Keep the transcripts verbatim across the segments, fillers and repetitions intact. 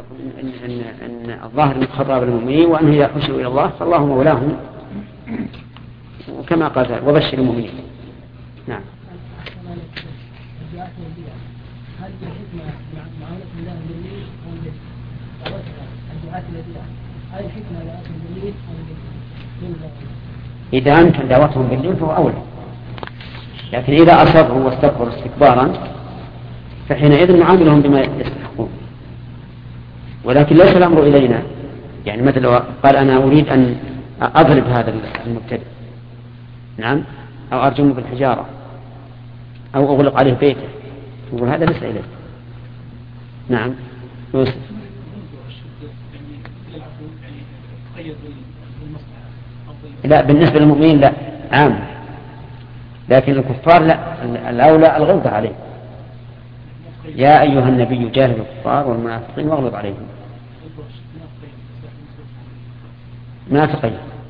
إن, إن, إن الظاهر من خطاب المؤمنين وأنه إذا حشروا إلى الله فالله مولاهم وكما قال وبشر المؤمنين. نعم. هل الحكمة معاملة الله بالليل أو بالليل؟ الدعاة الأنبياء هل الحكمة دعوتهم بالليل أو بالليل؟ إذا أمكن دعوتهم بالليل فهو أولى، لكن إذا أصروا واستكبروا استكبارا فحينئذ نعاملهم بما يستحقون. ولكن ليس الأمر إلينا، يعني مثل قال أنا أريد أن أضرب هذا المبتدئ، نعم، أو أرجمه بالحجارة أو أغلق عليه بيته، يقول هذا ليس إليه. نعم يوسف. لا بالنسبة للمؤمنين لا عام، لكن الكفار لا، الأولى الغلظة عليه. يا أيها النبي جاهد الكفار والمنافقين واغلظ عليهم. ما تقيد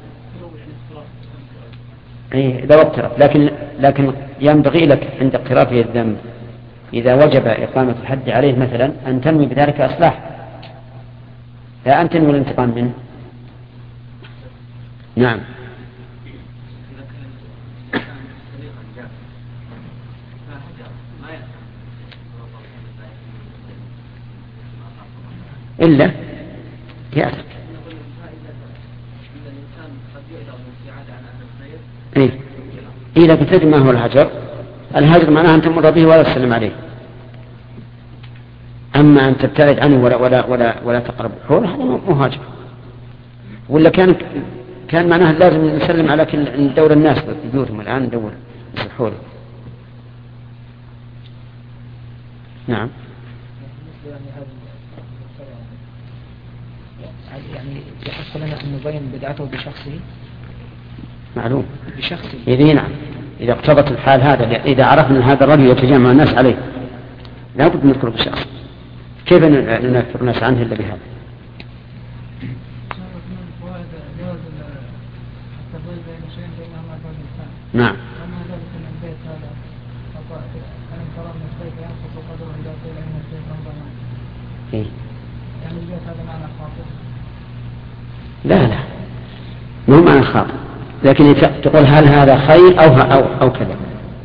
إيه لو اقترف، لكن لكن ينبغي لك عند اقترافه الذنب إذا وجب إقامة الحد عليه مثلا أن تنوي بذلك إصلاح، لا أن تنوي الانتقام منه. نعم. إلا يأتي إيه إذا كنت تدري ما هو الهجر، الهجر معناه أن تمر به ولا تسلم عليه. أما أن تبتعد عنه ولا ولا ولا ولا تقرب حوله هذا مو هاجر. ولا كان كان معناه لازم نسلم على كل دور الناس بيوتهم الآن ندور حوله. نعم. يعني يحصل لنا أن نبين بدعته بشخصه. معلوم بشخصه. إذا نعم، إذا اقتضت الحال هذا، إذا عرفنا هذا الرجل يتجمع الناس عليه لا بد نذكره بشخص. كيف نذكر الناس عنه إلا بهذا؟ نعم. إيه؟ لا لا مو معنى خاطئ، لكن تقول هل هذا خير أو أو أو كذا.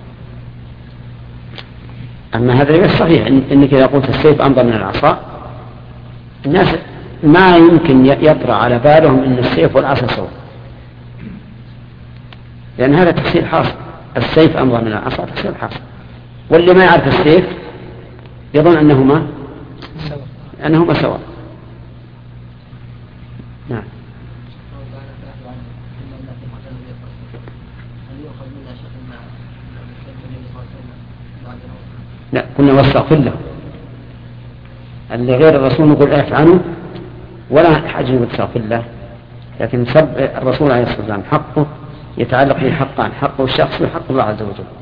أما هذا غير صحيح، إنك إذا قلت السيف أمضى من العصا الناس ما يمكن يطرأ على بالهم إن السيف والعصا سوا، لأن هذا تفسير حاصل. السيف أمضى من العصا تفسير حاصل، واللي ما يعرف السيف يظن أنهما أنهما سواء. نعم. لا كنا واستغفر له، اللي غير الرسول نقول اعف عنه ولا حاجة نقول استغفر له، لكن سب الرسول عليه الصلاة والسلام حقه يتعلق به حقان، حقه الشخصي وحق الله عز وجل.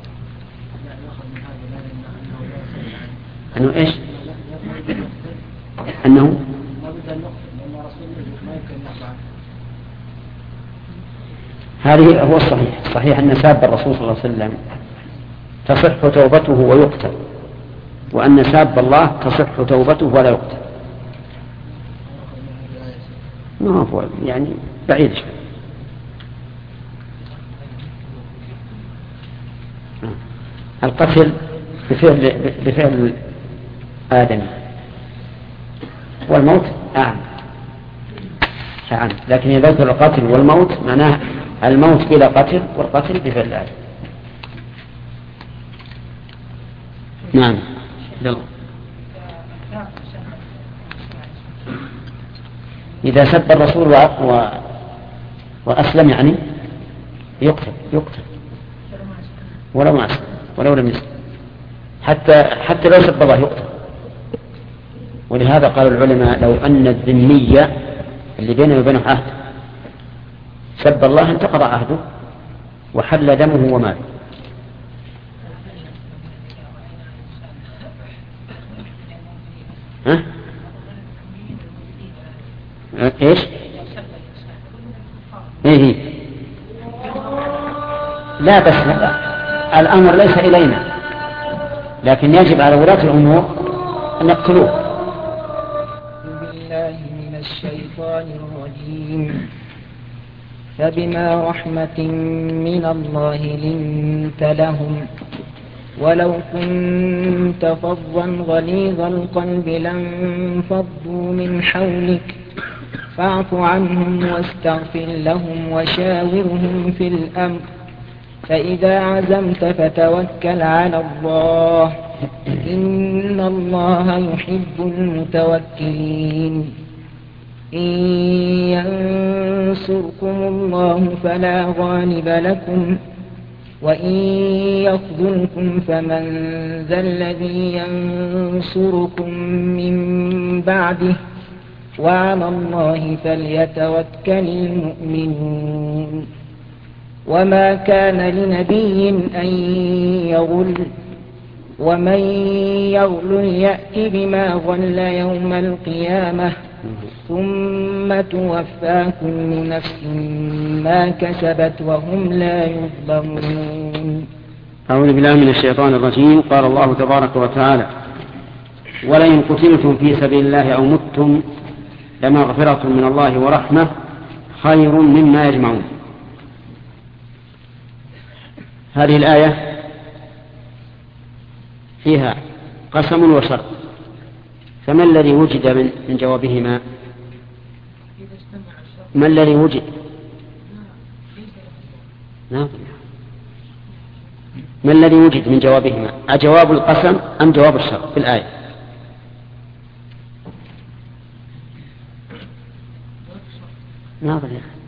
أنه إيش؟ أنه هذه هو الصحيح. صحيح أن ساب الرسول صلى الله عليه وسلم تصح توبته ويقتل، وأن ساب الله تصح توبته ولا يقتل. ما هو يعني بعيد شوي. القتل بفعل بفعل آدم، والموت أعم أعم، لكن إذا ذكر القتل والموت معناه الموت بلا قتل والقتل بفعل آدم. نعم. يلا. إذا سب الرسول و... و... وأسلم يعني يقتل يقتل ولو ما أسلم ولو لم يسلم، حتى حتى لو سب الله يقتل. ولهذا قال العلماء لو أن الذمية اللي بينه وبينه عهد سب الله انتقض عهده وحل دمه وماله. ها؟ ايش؟ ايه لا بس لا. الامر ليس الينا، لكن يجب على ولاة الامور ان يقتلوه. الشيطان الرجيم. فبما رحمة من الله لنت لهم ولو كنت فظا غليظ القلب لانفضوا من حولك فاعف عنهم واستغفر لهم وشاورهم في الأمر فإذا عزمت فتوكل على الله إن الله يحب المتوكلين. إن ينصركم الله فلا غالب لكم وإن يخذلكم فمن ذا الذي ينصركم من بعده وعلى الله فليتوكل المؤمنون. وما كان لنبي أن يغل ومن يغل يأت بما غل يوم القيامة ثم توفى كل نفس ما كسبت وهم لا يظلمون. أعوذ بالله من الشيطان الرجيم. قال الله تبارك وتعالى ولئن قتلتم في سبيل الله أو متم لمغفرة من الله ورحمة خير مما يجمعون. هذه الآية فيها قسم وشرط، فما الذي وجد من, من جوابهما؟ ما الذي وجد؟ نعم. ما الذي وجد من جوابهما؟ أجواب القسم أم جواب الشرط في الآية؟ ناظر يا أخي.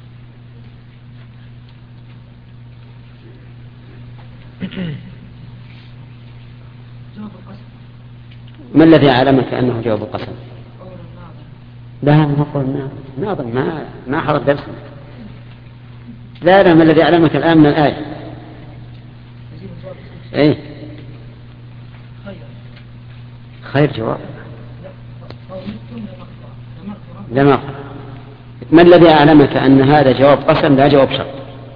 ما الذي علمك أنه جواب القسم؟ لا ما قول ناظر ما ما حضر درس. لا لا ما الذي علمك الآن من الآية؟ إيه خير جواب لما. ما الذي أعلمك أن هذا جواب قسم لا جواب شرط؟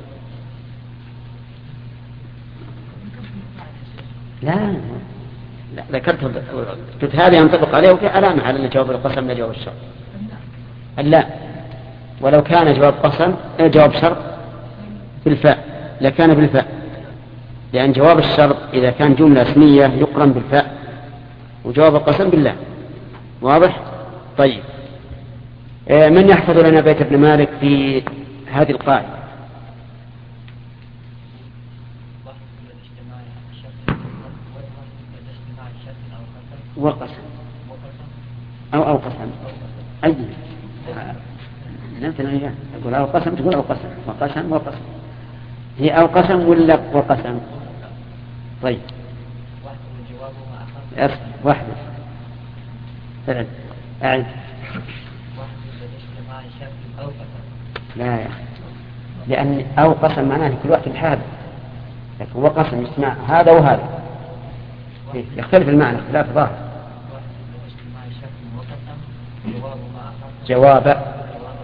لا لا ذكرت قلت هذا ينطبق عليه وفي علامة على أن جواب القسم لا جواب الشرط. لا ولو كان جواب قسم جواب شرط بالفاء لكان بالفاء، لأن جواب الشرط إذا كان جملة اسمية يقرن بالفاء وجواب القسم بالله. واضح؟ طيب من يحفظ لنا بيت ابن مالك في هذه القاعدة؟ وقسم أو أو قسم أي مثلا أقول أو قسم تقول أو قسم وقسم وقسم هي أو قسم ولا وقسم؟ طيب واحدة ثلاث أعد لا يا أخي لأن أو قسم معناه كل واحد بحاله، لكن هو قسم يسمع هذا وهذا يختلف المعنى اختلاف ظاهر. جواب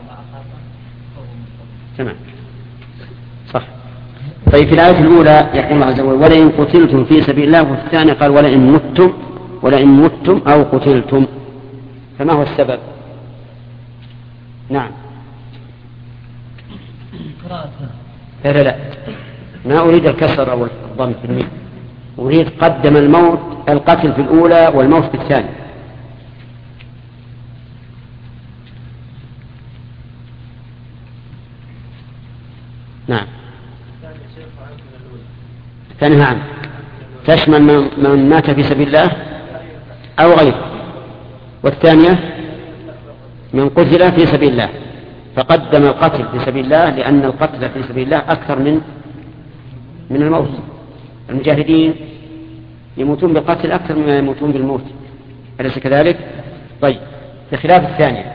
تمام صح. طيب في الآية الأولى يقول الله عز وجل ولئن قتلتم في سبيل الله، وفي الثانية قال ولئن متم ولئن متم أو قتلتم، فما هو السبب؟ نعم لا لا لا ما أريد الكسر أو الضم في الميم، أريد قدم الموت القتل في الأولى والموت في الثانية. نعم ثانيها عنه تشمل من مات في سبيل الله أو غيره، والثانية من قتل في سبيل الله، فقدم القتل في سبيل الله لأن القتل في سبيل الله أكثر من من الموت. المجاهدين يموتون بالقتل أكثر مما يموتون بالموت، أليس كذلك؟ طيب بخلاف الثانية.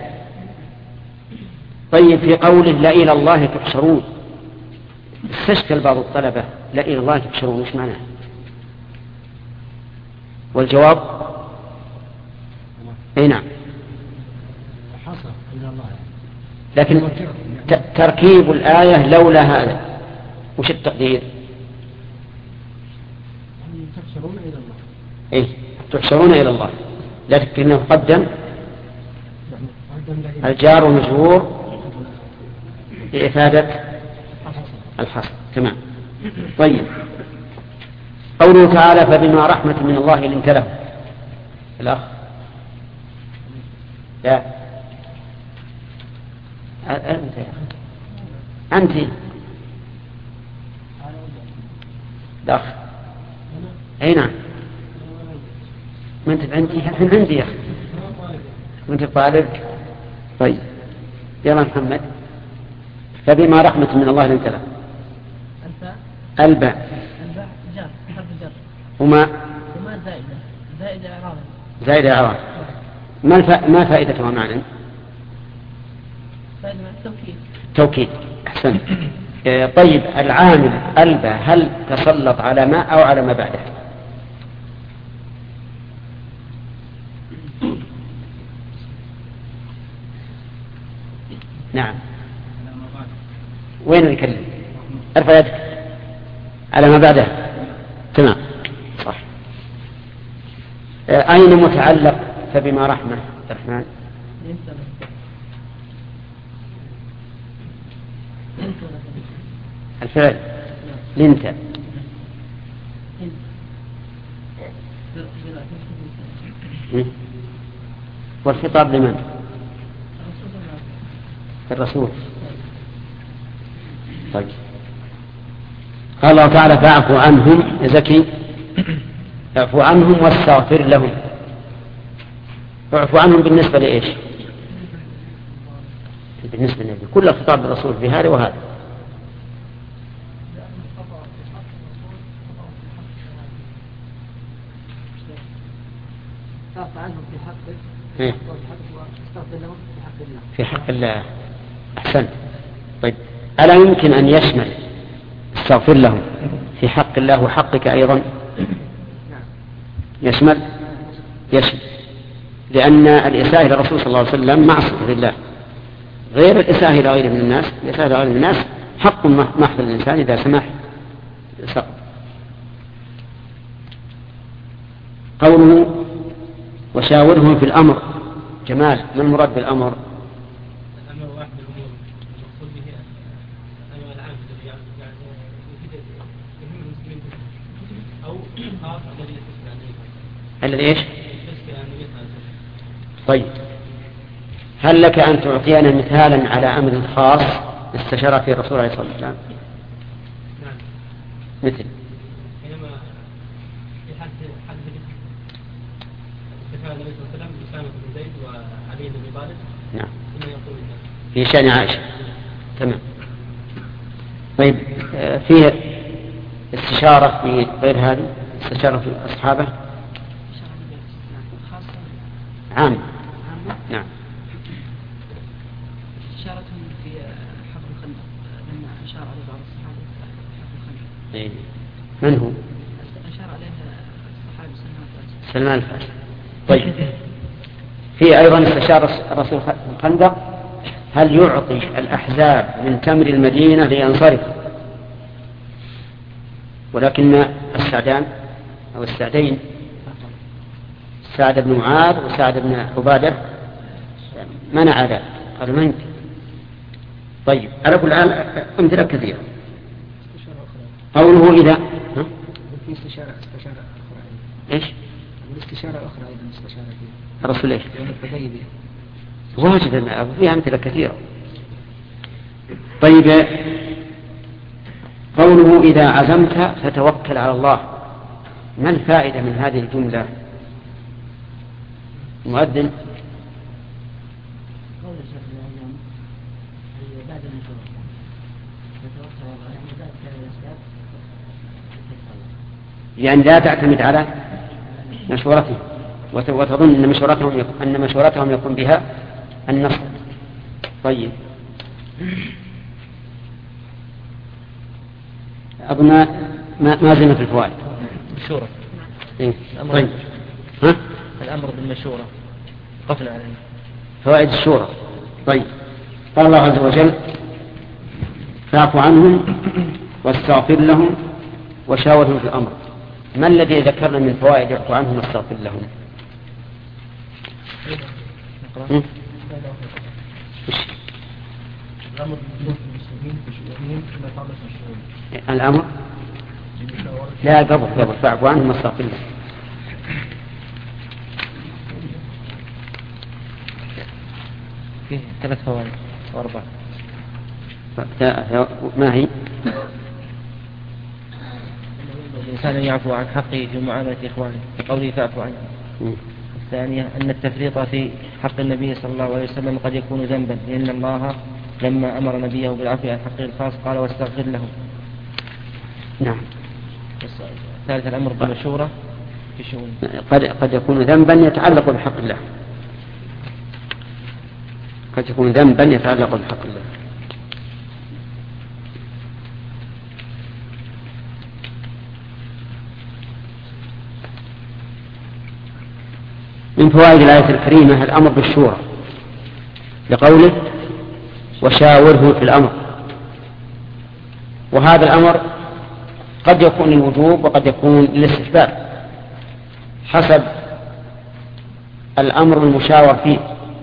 طيب في قوله لا إلى الله تحشرون استشكل بعض الطلبة لا إلى الله تحشرون مش معناه؟ والجواب أي نعم لكن تركيب الآية لولا هذا وش التقدير؟ تحشرون إلى الله. إيه تحشرون إلى الله، لكنه قدم الجار والمجرور لإفادة الحصر. تمام. طيب، قوله تعالى فبما رحمة من الله لنت له. الأخ لا أنت أنت الأخ أي نعم. ما أنت عندي الحين عندي يا أخي وأنت طالب. طيب يلا محمد. فبما رحمة من الله لنت له. الباء الباء جار حرف جر. وما وما زائدة زائدة إعرابا. زائدة إعرابا. ما الف... ما فائدتها معنى؟ فائدة التوكيد. توكيد. أحسن. طيب العامل الباء هل تسلط على ما أو على ما بعده؟ نعم. وين يكلم؟ ارفع يدك. على ما بعده. تمام صح. أين متعلق فبما رحمة الرحمن؟ الفعل لنت. والخطاب لمن؟ الرسول. طيب قال الله تعالى فاعفوا عنهم يا زكي. اعفوا عنهم واستغفر لهم. اعفوا عنهم بالنسبة لإيش؟ بالنسبة للنبي. كل الخطاب بالرسول في هذا وهذا. اعفوا عنهم في حقك إيه؟ واستغفر لهم في حق الله. في حق الله. أحسنت. طيب ألا يمكن أن يشمل استغفر لهم في حق الله وحقك أيضا؟ يشمل يشمل لأن الإساءة إلى الرسول صلى الله عليه وسلم معصية لله، غير الإساءة إلى غيره من الناس. الإساءة إلى غيره من الناس حق محض الإنسان إذا سمح سقط. قوله وشاورهم في الأمر. جمال، ما المراد بالأمر؟ الأمر واحد الأمور المقصود به الأمر العام الذي يعني يفيد يهم المسلمين أو خاص الذي يستثنى عليه. الذي إيش؟ طيب هل لك أن تعطينا مثالا على أمر خاص استشار فيه الرسول عليه الصلاة والسلام؟ نعم. مثل حينما في حد حد استشار النبي صلى الله عليه وسلم أسامة بن زيد وعلي بن أبي طالب. نعم. ثم يقول في شأن عائشة. تمام. طيب فيه استشارة في غير هذه، استشارة في أصحابه عام. نعم. استشارتهم في حفر الخندق لما أشار عليه بعض الصحابة حفر الخندق. إيه. من هو؟ أشار عليه الصحابي سلمان الفارسي. سلمان الفارسي. طيب في أيضا استشار الرسول في الخندق هل يعطي الأحزاب من تمر المدينة لينصرف، ولكن السعدان أو السعدين سعد بن معاذ وسعد بن عبادة منع ذلك، قالوا ما يمكن. طيب على كل حال أمثلة كثيرة. قوله إذا ها؟ في استشارة استشارة أخرى إيش؟ الاستشارة أخرى أيضا استشارة فيها الرسول إيش؟ يوم الحديبية واجد فيها أمثلة كثيرة. طيب قوله إذا عزمت فتوكل على الله، ما الفائدة من هذه الجملة؟ المؤذن قول الشيخ الأعلام بعد النشور فتوكل على الله يعني ذلك الأسباب يعني لا تعتمد على مشورتهم وتظن أن مشورتهم يكون, أن مشورتهم يكون بها النصر. طيب أظن ما ما زلنا في الفوائد. مشورة. إيه؟ طيب ها؟ الأمر بالمشورة قفل عليه. فوائد الشورى. طيب قال الله عز وجل فاعف عنهم واستغفر لهم وشاورهم في الأمر. ما الذي ذكرنا من فوائد اعف عنهم واستغفر لهم؟ الأمر المسلمين بشؤونهم كما قامت الشؤون. الأمر لا قبل قبل فاعفوا عنهم واستغفر الله. فيه ثلاث فوائد وأربعة. ما هي؟ الإنسان يعفو عن حقه في معاملة إخوانه بقوله فاعفو عنه. الثانية أن التفريط في حق النبي صلى الله عليه وسلم قد يكون ذنبا، لأن الله لما أمر نبيه بالعفو عن حقه الخاص قال واستغفر له. نعم. ثالث الأمر بالمشورة في شؤون. قد قد يكون ذنبا يتعلق بحق الله. قد يكون ذنبا يتعلق بحق الله. من فوائد الآية الكريمة الأمر بالشورى لقوله وشاوره في الأمر، وهذا الأمر قد يكون للوجوب وقد يكون للاستحباب حسب الأمر المشاور فيه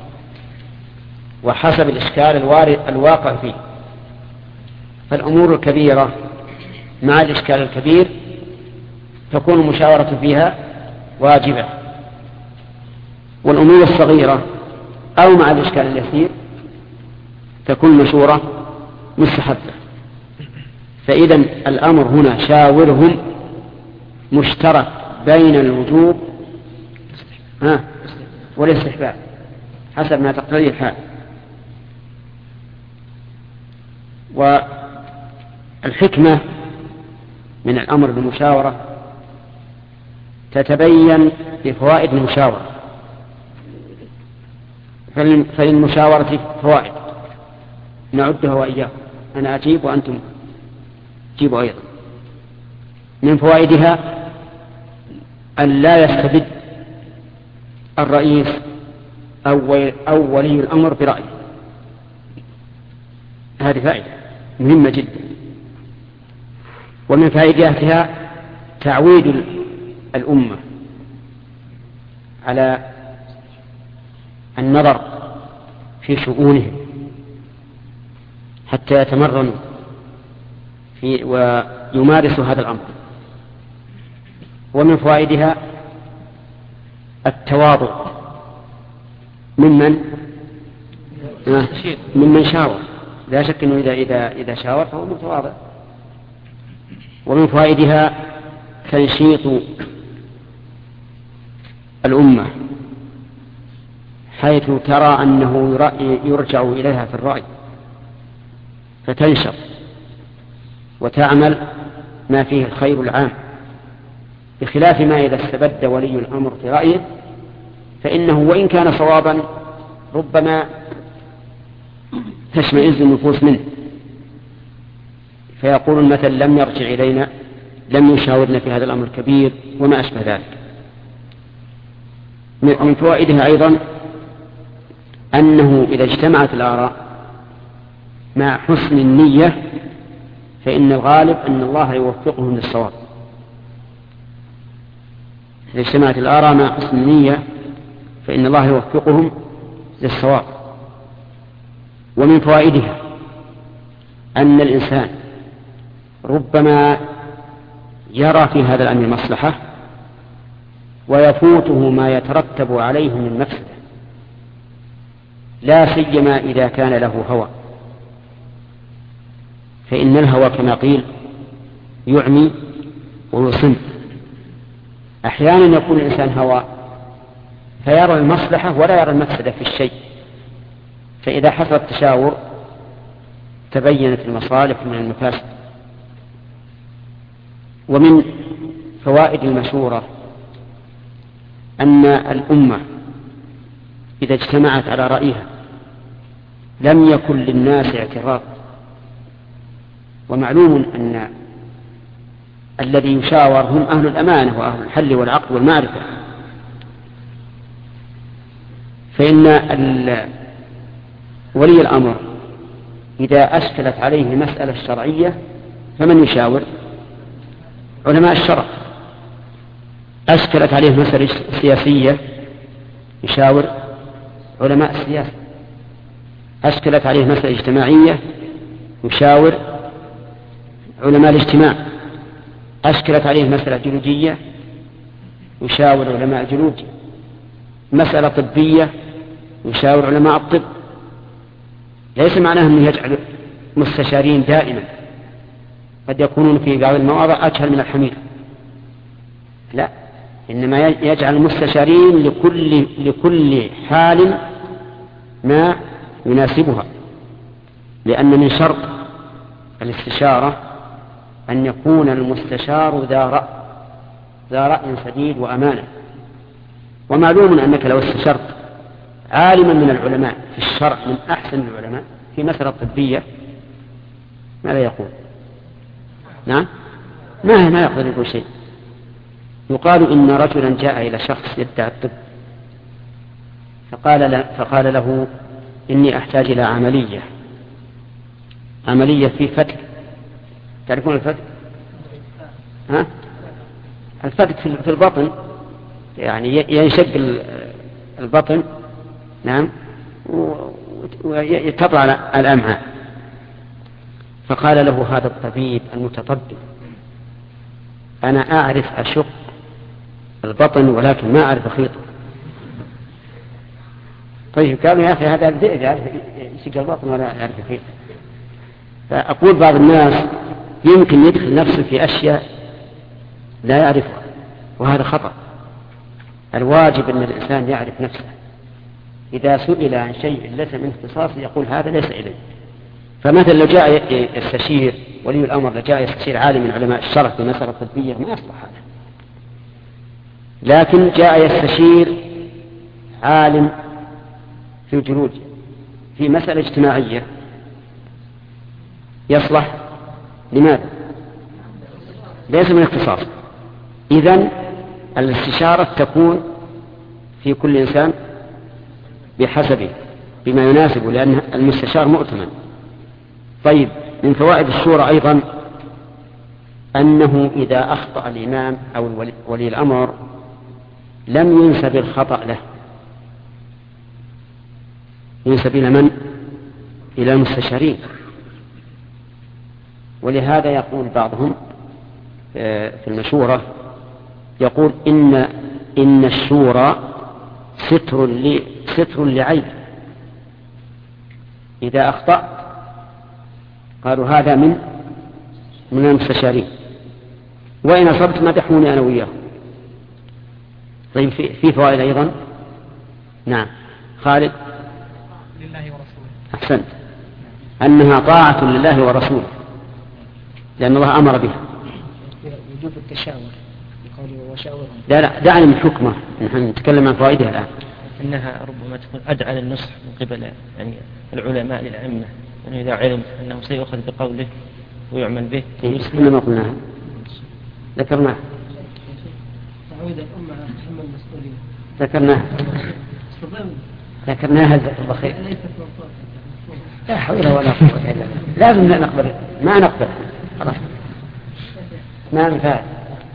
وحسب الإشكال الوارد الواقع فيه. فالأمور الكبيرة مع الإشكال الكبير تكون المشاورة فيها واجبة، والأمور الصغيرة أو مع الإشكال اليسير تكون مشورة مستحبة. فإذا الأمر هنا شاورهم مشترك بين الوجوب والاستحباب حسب ما تقتضيه الحال. والحكمة من الأمر بالمشاورة تتبين بفوائد المشاورة. فللمشاورة فوائد نعدها وإياكم، أنا أجيب وأنتم جيبوا أيضا. من فوائدها أن لا يستبد الرئيس أو ولي الأمر برأيه. هذه فائدة مهمة جدا. ومن فائدتها تعويد الأمة على النظر في شؤونهم حتى يتمرنوا في ويمارسوا هذا الأمر. ومن فوائدها التواضع ممن ممن شاور، لا شك أنه إذا إذا إذا شاور فهو متواضع. ومن فوائدها تنشيط الأمة حيث ترى أنه يرجع إليها في الرأي فتنشط وتعمل ما فيه الخير العام، بخلاف ما إذا استبد ولي الأمر في رأيه فإنه وإن كان صوابا ربما تشمئز النفوس منه فيقول المثل لم يرجع إلينا، لم يشاورنا في هذا الأمر الكبير وما أشبه ذلك. من فوائدها أيضا أنه إذا اجتمعت الآراء مع حسن النية فإن الغالب أن الله يوفقهم للصواب. إذا اجتمعت الآراء مع حسن النية فإن الله يوفقهم للصواب. ومن فوائدها أن الإنسان ربما يرى في هذا الأمر مصلحة ويفوته ما يترتب عليه من مفسدة، لا سيما إذا كان له هوى، فإن الهوى كما قيل يعمي ويصم. أحيانا يكون الإنسان هوى فيرى المصلحة ولا يرى المفسدة في الشيء، فإذا حصل التشاور تبينت المصالح من المفاسد. ومن فوائد المشورة أن الأمة إذا اجتمعت على رأيها لم يكن للناس اعتراض. ومعلوم أن الذي يشاور هم أهل الأمانة وأهل الحل والعقل والمعرفة، فإن ولي الأمر إذا أشكلت عليه مسألة شرعية فمن يشاور؟ علماء الشرع. أشكلت عليه مسألة سياسية يشاور علماء السياسة. أشكلت عليه مسألة اجتماعية يشاور علماء الاجتماع. أشكلت عليه مسألة جيولوجية يشاور علماء الجيولوجيا. مسألة طبية يشاور علماء الطب. ليس معناه أنه يجعل مستشارين دائما، قد يكونون في بعض المواضع أجهل من الحمير، لا، إنما يجعل المستشارين لكل, لكل حال ما يناسبها، لأن من شرط الاستشارة أن يكون المستشار ذا رأي ذا رأي سديد وأمانة. ومعلوم أنك لو استشرت عالما من العلماء في الشرع من أحسن العلماء في مسألة طبية ماذا يقول؟ نعم، ما ما يقدر يقول شيء. يقال إن رجلا جاء إلى شخص يدعي الطب فقال له, فقال له إني أحتاج إلى عملية عملية في فتك. تعرفون الفتك؟ ها؟ الفتك في البطن، يعني ينشق البطن، نعم، ويتطلع الأمعاء. فقال له هذا الطبيب المتطبب أنا أعرف أشق البطن ولكن ما أعرف أخيطه. طيب قالوا يا أخي هذا الذئب يعرف يشق البطن ولا يعرف أخيطه. فأقول بعض الناس يمكن يدخل نفسه في أشياء لا يعرفها، وهذا خطأ. الواجب أن الإنسان يعرف نفسه. إذا سئل عن شيء ليس من اختصاصه يقول هذا ليس إليه. فمثلا لو جاء يستشير ولي الأمر، لو جاء يستشير عالم من علماء الشرع في مسألة طبية ما يصلح هذا، لكن جاء يستشير عالم في الجيولوجيا في مسألة اجتماعية يصلح. لماذا؟ ليس من اختصاص. إذن الاستشارة تكون في كل إنسان بحسبه بما يناسبه، لأن المستشار مؤتمن. طيب، من فوائد الشورى أيضا أنه إذا أخطأ الإمام أو ولي الأمر لم ينسب الخطأ له، ينسب إلى من؟ إلى المستشارين. ولهذا يقول بعضهم في المشورة يقول إن إن الشورى ستر ل ستر لعيب. إذا أخطأ قالوا هذا من من المستشارين، وإن أصبت مدحوني أنا وياه. طيب، في, في فوائد أيضا. نعم، خالد. لله ورسوله. أحسنت. أنها طاعة لله ورسوله، لأن الله أمر بها. وجوب التشاور بقوله وشاورهم. لا لا، دعني من حكمه، نحن نتكلم عن فوائدها الآن. إنها ربما تكون أدعى للنصح من قبل يعني العلماء للأئمة، يعني إذا علم أنه سيؤخذ بقوله ويعمل به. كنا ما قلناها، ذكرناها. تعود الأمة على تحمل المسؤولية. ذكرناها ذكرناها جزاك الله خير. لا حول ولا قوة إلا بالله. لازم نقبل، ما نقبل خلاص، ما نفعل.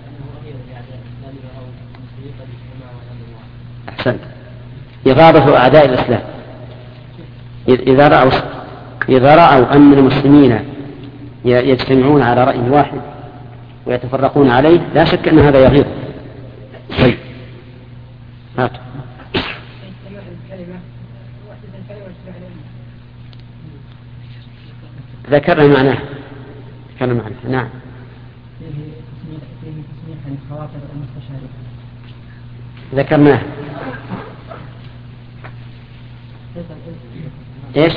أحسنت. إغاظة أعداء الإسلام إذا رأوا إذا رأوا أن المسلمين يجتمعون على رأي واحد ويتفرقون عليه، لا شك أن هذا يغيظ. طيب، هات. ذكرنا معناه ذكرنا معناه نعم. ذكرناه. ايش؟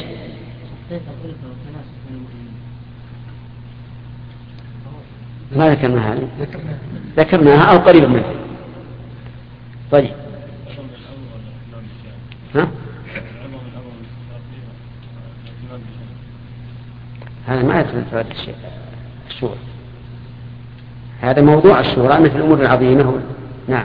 ما ذكرناها. ذكرناها او قريب منها. طيب، ها؟ هذا ما يدخل في هذا الشيء الشورى. هذا موضوع الشورى أن في الأمور العظيمة. نعم.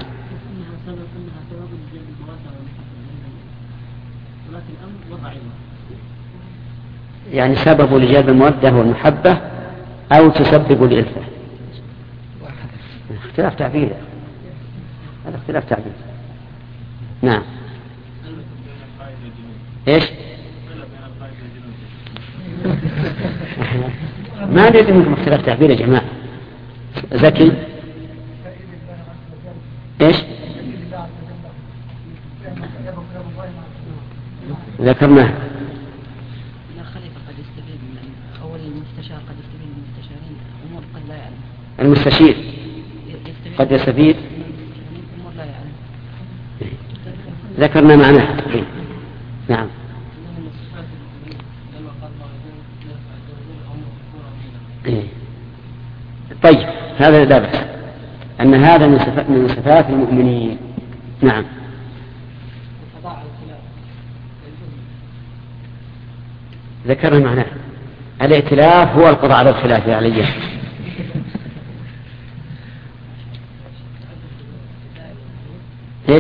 يعني سبب لجلب المودة والمحبة أو تسبب لإلفة. اختلاف تعبير، هذا اختلاف تعبير. نعم. ايش؟ ما ندري منكم اختلاف تعبير يا جماعة. زكي ايش ذكرناه؟ لا خليفة قد يستفيد من أول المستشار، قد يستفيد من المستشارين أمور قد لا يعلم. المستشير قد يستفيد أمور لا يعلم. ذكرنا معناه. نعم. طيب هذا لا بأس أن هذا من صفات المؤمنين. نعم. ذكرنا معناه. الائتلاف هو القضاء على الخلاف يا علي. ايش؟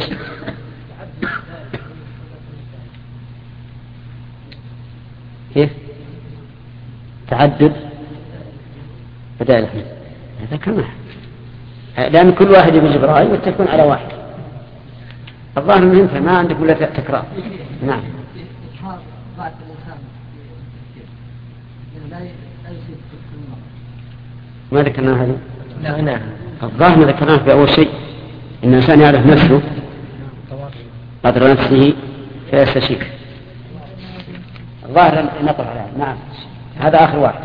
كيف؟ تعدد بدائل الحمد. ذكرناه. لأن كل واحد يجيب رأي وتكون على واحد. الظاهر أنه ينفع، ما عندك ولا تكرار. نعم. ما ذكرنا هذا؟ لا نعم. الظاهر ما ذكرناه في أول شيء إن الإنسان يعرف نفسه قدر نفسه فيستشير. الظاهر نطلع على هذا. نعم. هذا آخر واحد.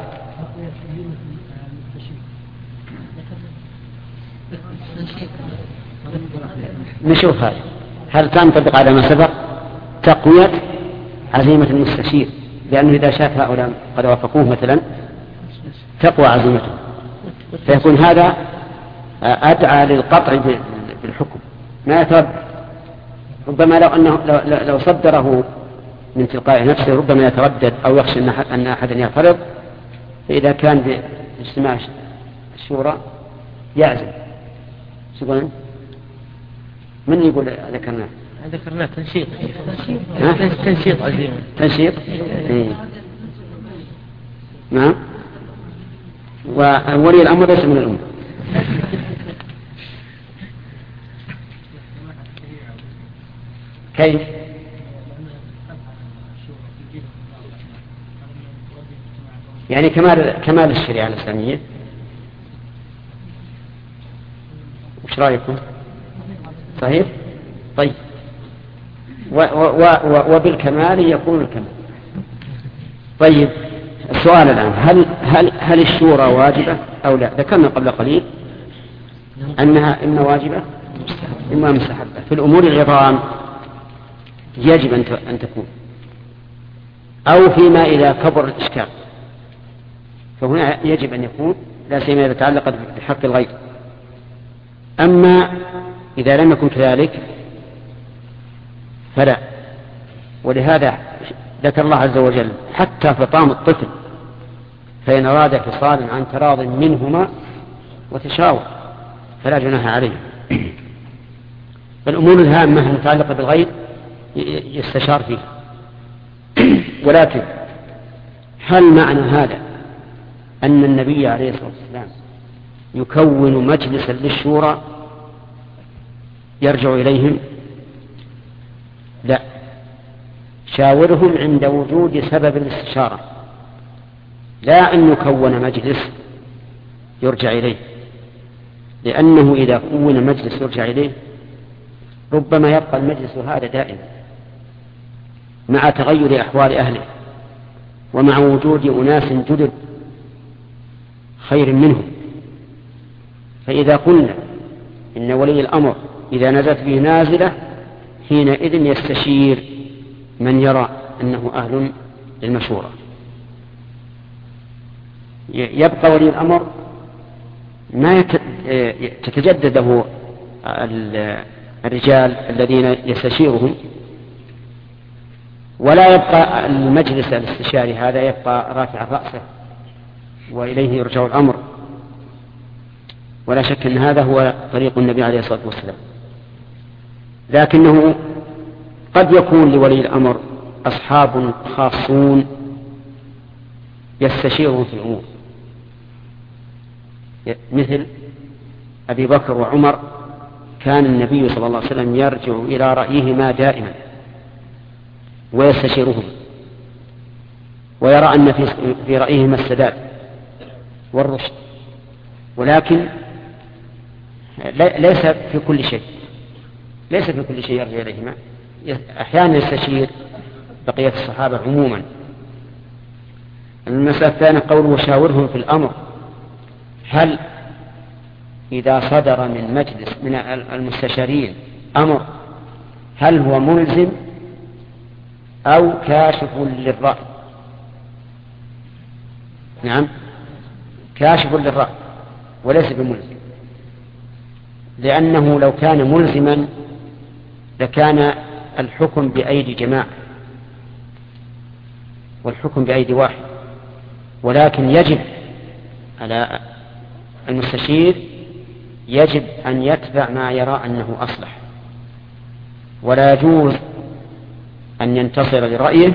نشوف هذا هل تنطبق على ما سبق تقوية عزيمة المستشير، لأنه إذا شاف هؤلاء قد وافقوه مثلا تقوى عزيمته، فيكون هذا أدعى للقطع بالحكم ما يتربى. ربما لو أنه لو, لو صدره من تلقاء نفسه ربما يتردد أو يخشى أن أحدا يعترض، فإذا كان باجتماع الشورى يعزم. شكرا. من يقول ذكرناه؟ ذكرناه تنشيط. تنشيط عزيمة. تنشيط. إيه. نعم. وولي الأمر ليس من الأمة. كيف؟ يعني كمال كمال الشريعة الإسلامية. وش رأيكم؟ صحيح؟ طيب. و و و وبالكمال يكون الكمال. طيب السؤال الآن هل هل هل الشورى واجبة أو لا؟ ذكرنا قبل قليل أنها إما واجبة إما مستحبة. في الأمور العظام يجب أن تكون، أو فيما إذا كبر الإشكال فهنا يجب أن يكون، لا سيما إذا تعلقت بحق الغير. أما إذا لم يكن كذلك فلا. ولهذا ذكر الله عز وجل حتى فطام الطفل فإن أراد فصالا عن تراض منهما وتشاور فلا جناح عليه. فالأمور الهامة المتعلقة بالغير يستشار فيه. ولكن هل معنى هذا أن النبي عليه الصلاة والسلام يكون مجلسا للشورى يرجع إليهم؟ لا، شاورهم عند وجود سبب الاستشارة، لا أن يكون مجلس يرجع إليه، لأنه إذا كون مجلس يرجع إليه ربما يبقى المجلس هذا دائما مع تغير أحوال أهله ومع وجود أناس جدد خير منهم. فإذا قلنا إن ولي الأمر إذا نزلت به نازلة حينئذ يستشير من يرى أنه أهل للمشورة. يبقى ولي الأمر ما تتجدد له الرجال الذين يستشيرهم، ولا يبقى المجلس الاستشاري هذا يبقى رافع رأسه وإليه يرجع الأمر. ولا شك أن هذا هو طريق النبي عليه الصلاة والسلام. لكنه قد يكون لولي الأمر أصحاب خاصون يستشيرون في الأمور، مثل أبي بكر وعمر كان النبي صلى الله عليه وسلم يرجع إلى رأيهما دائما ويستشيرهم. ويرى أن في, في رأيهما السداد والرشد، ولكن ليس في كل شيء ليس في كل شيء يرجع إليهما، أحيانا يستشير بقية الصحابة عموما. المسألة الثانية قوله وشاورهم في الأمر، هل إذا صدر من مجلس من المستشارين أمر هل هو ملزم أو كاشف للرأي؟ نعم، كاشف للرأي وليس بملزم، لأنه لو كان ملزما لكان الحكم بأيدي جماعة والحكم بأيدي واحد، ولكن يجب على المستشير يجب أن يتبع ما يرى أنه أصلح، ولا يجوز أن ينتصر لرأيه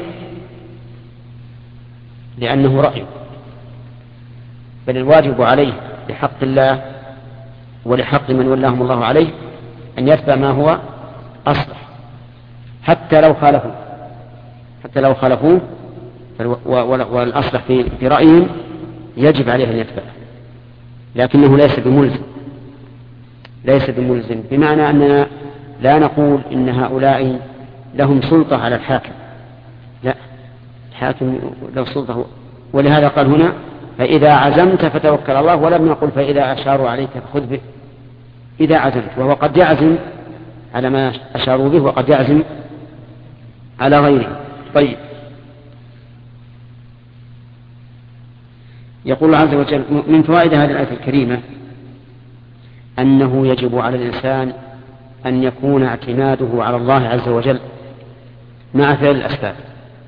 لأنه رأيه، بل الواجب عليه لحق الله ولحق من ولاهم الله عليه أن يتبع ما هو أصلح حتى لو خالفوه حتى لو خالفوه والأصلح في رأيهم يجب عليه أن يتبع، لكنه ليس بملزم ليس بملزم بمعنى أننا لا نقول إن هؤلاء لهم سلطة على الحاكم، لا، الحاكم له سلطة، ولهذا قال هنا فإذا عزمت فتوكل على الله، ولم نقل فإذا أشاروا عليك فخذ به، إذا عزمت، وهو قد يعزم على ما أشاروا به وقد يعزم على غيره. طيب، يقول الله عز وجل من فوائد هذه الآية الكريمة أنه يجب على الإنسان أن يكون اعتماده على الله عز وجل مع فعل الأسباب،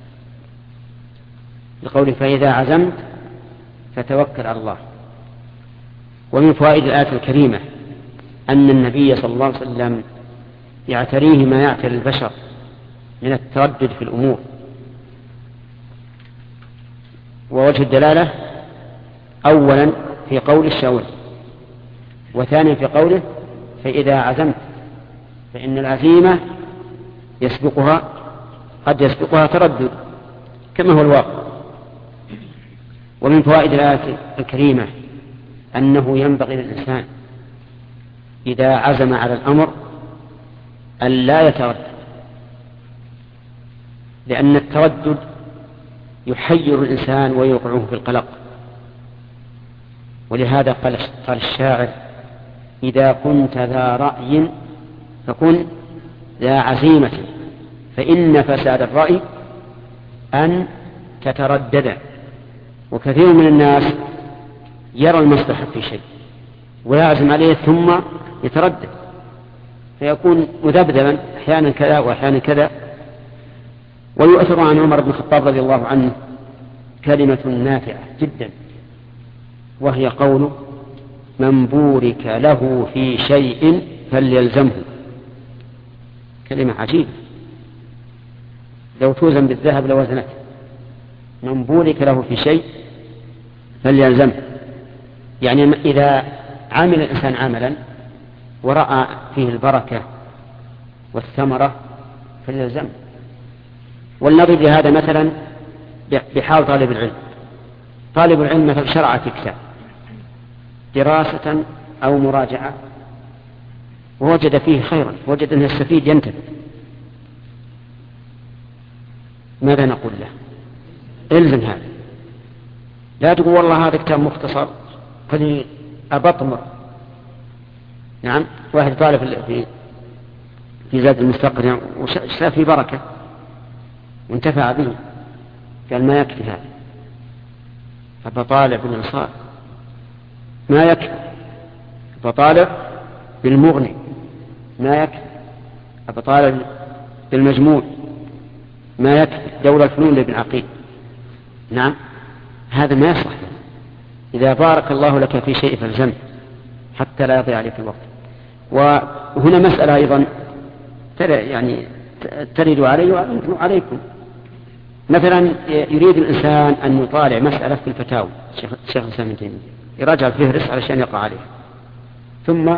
لقوله فإذا عزمت فتوكل على الله. ومن فوائد الآية الكريمة أن النبي صلى الله عليه وسلم يعتريه ما يعتري البشر من التردد في الأمور، ووجه الدلالة أولا في قول الشاور، وثانيا في قوله فإذا عزمت، فإن العزيمة يسبقها قد يسبقها تردد كما هو الواقع. ومن فوائد الآية الكريمة أنه ينبغي للإنسان إذا عزم على الأمر أن لا يتردد، لأن التردد يحير الإنسان ويوقعه في القلق. ولهذا قال الشاعر إذا كنت ذا رأي فكن ذا عزيمة، فإن فساد الرأي أن تتردد. وكثير من الناس يرى المصلحة في شيء ويعزم عليه ثم يتردد فيكون مذبذبا، أحيانا كذا وأحيانا كذا. ويؤثر عن عمر بن الخطاب رضي الله عنه كلمة نافعة جدا، وهي قوله من بورك له في شيء فليلزمه. كلمة عجيبة لو توزن بالذهب لوزنته. من بورك له في شيء فليلزمه، يعني إذا عمل الإنسان عملا ورأى فيه البركة والثمرة فليلزمه. والنظر لهذا مثلا بحال طالب العلم. طالب العلم مثلا شرع في كتاب دراسة أو مراجعة ووجد فيه خيرا، وجد أنه يستفيد ينتبه، ماذا نقول له؟ إلزم هذا، لا تقول والله هذا كتاب مختصر خلي أبطمر. نعم، واحد طالب في في زاد المستقر وشاف فيه بركة وانتفع به، قال ما يكفي هذا، فبطالع بالإنصاف ما يكفي، فطالع بالمغني ما يكفي، فطالع بالمجموع ما يكفي، دولة الفنون لابن عقيل. نعم، هذا ما يصح. إذا بارك الله لك في شيء فالزمه حتى لا يضيع عليك الوقت. وهنا مسألة أيضا يعني ترد علي وأنتم عليكم. مثلا يريد الإنسان أن يطالع مسألة في الفتاوى، الشيخ الإسلام ابن تيمية يراجع الفهرس علشان يقع عليه، ثم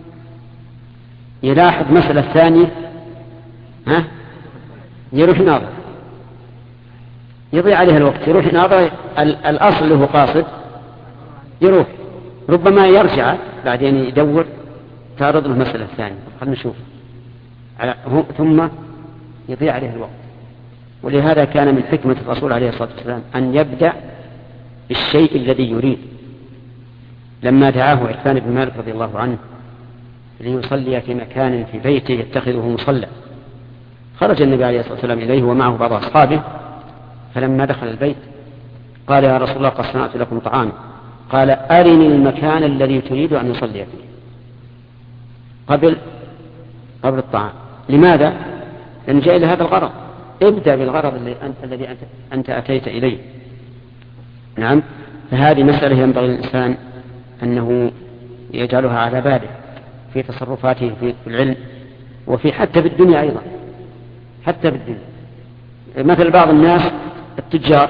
يلاحظ مسألة ثانية ها يروح ناظر يضيع عليها الوقت، يروح يناظر الأصل اللي هو قاصد يروح، ربما يرجع بعدين يدور تعرض له مسألة ثانية خلنا نشوف ثم يضيع عليه الوقت. ولهذا كان من حكمة الرسول عليه الصلاة والسلام أن يبدأ بالشيء الذي يريد. لما دعاه عثمان بن مالك رضي الله عنه ليصلي في مكان في بيته يتخذه مصلى، خرج النبي عليه الصلاة والسلام إليه ومعه بعض أصحابه، فلما دخل البيت قال يا رسول الله قد صنعت لكم طعام، قال أرني المكان الذي تريد أن يصلي فيه قبل قبل الطعام. لماذا؟ لأن جاء إلى هذا الغرض، ابدأ بالغرض الذي أنت, أنت أتيت إليه. نعم، فهذه مسألة ينبغي الإنسان أنه يجعلها على باله في تصرفاته في العلم وفي حتى بالدنيا أيضا، حتى بالدنيا. مثل بعض الناس التجار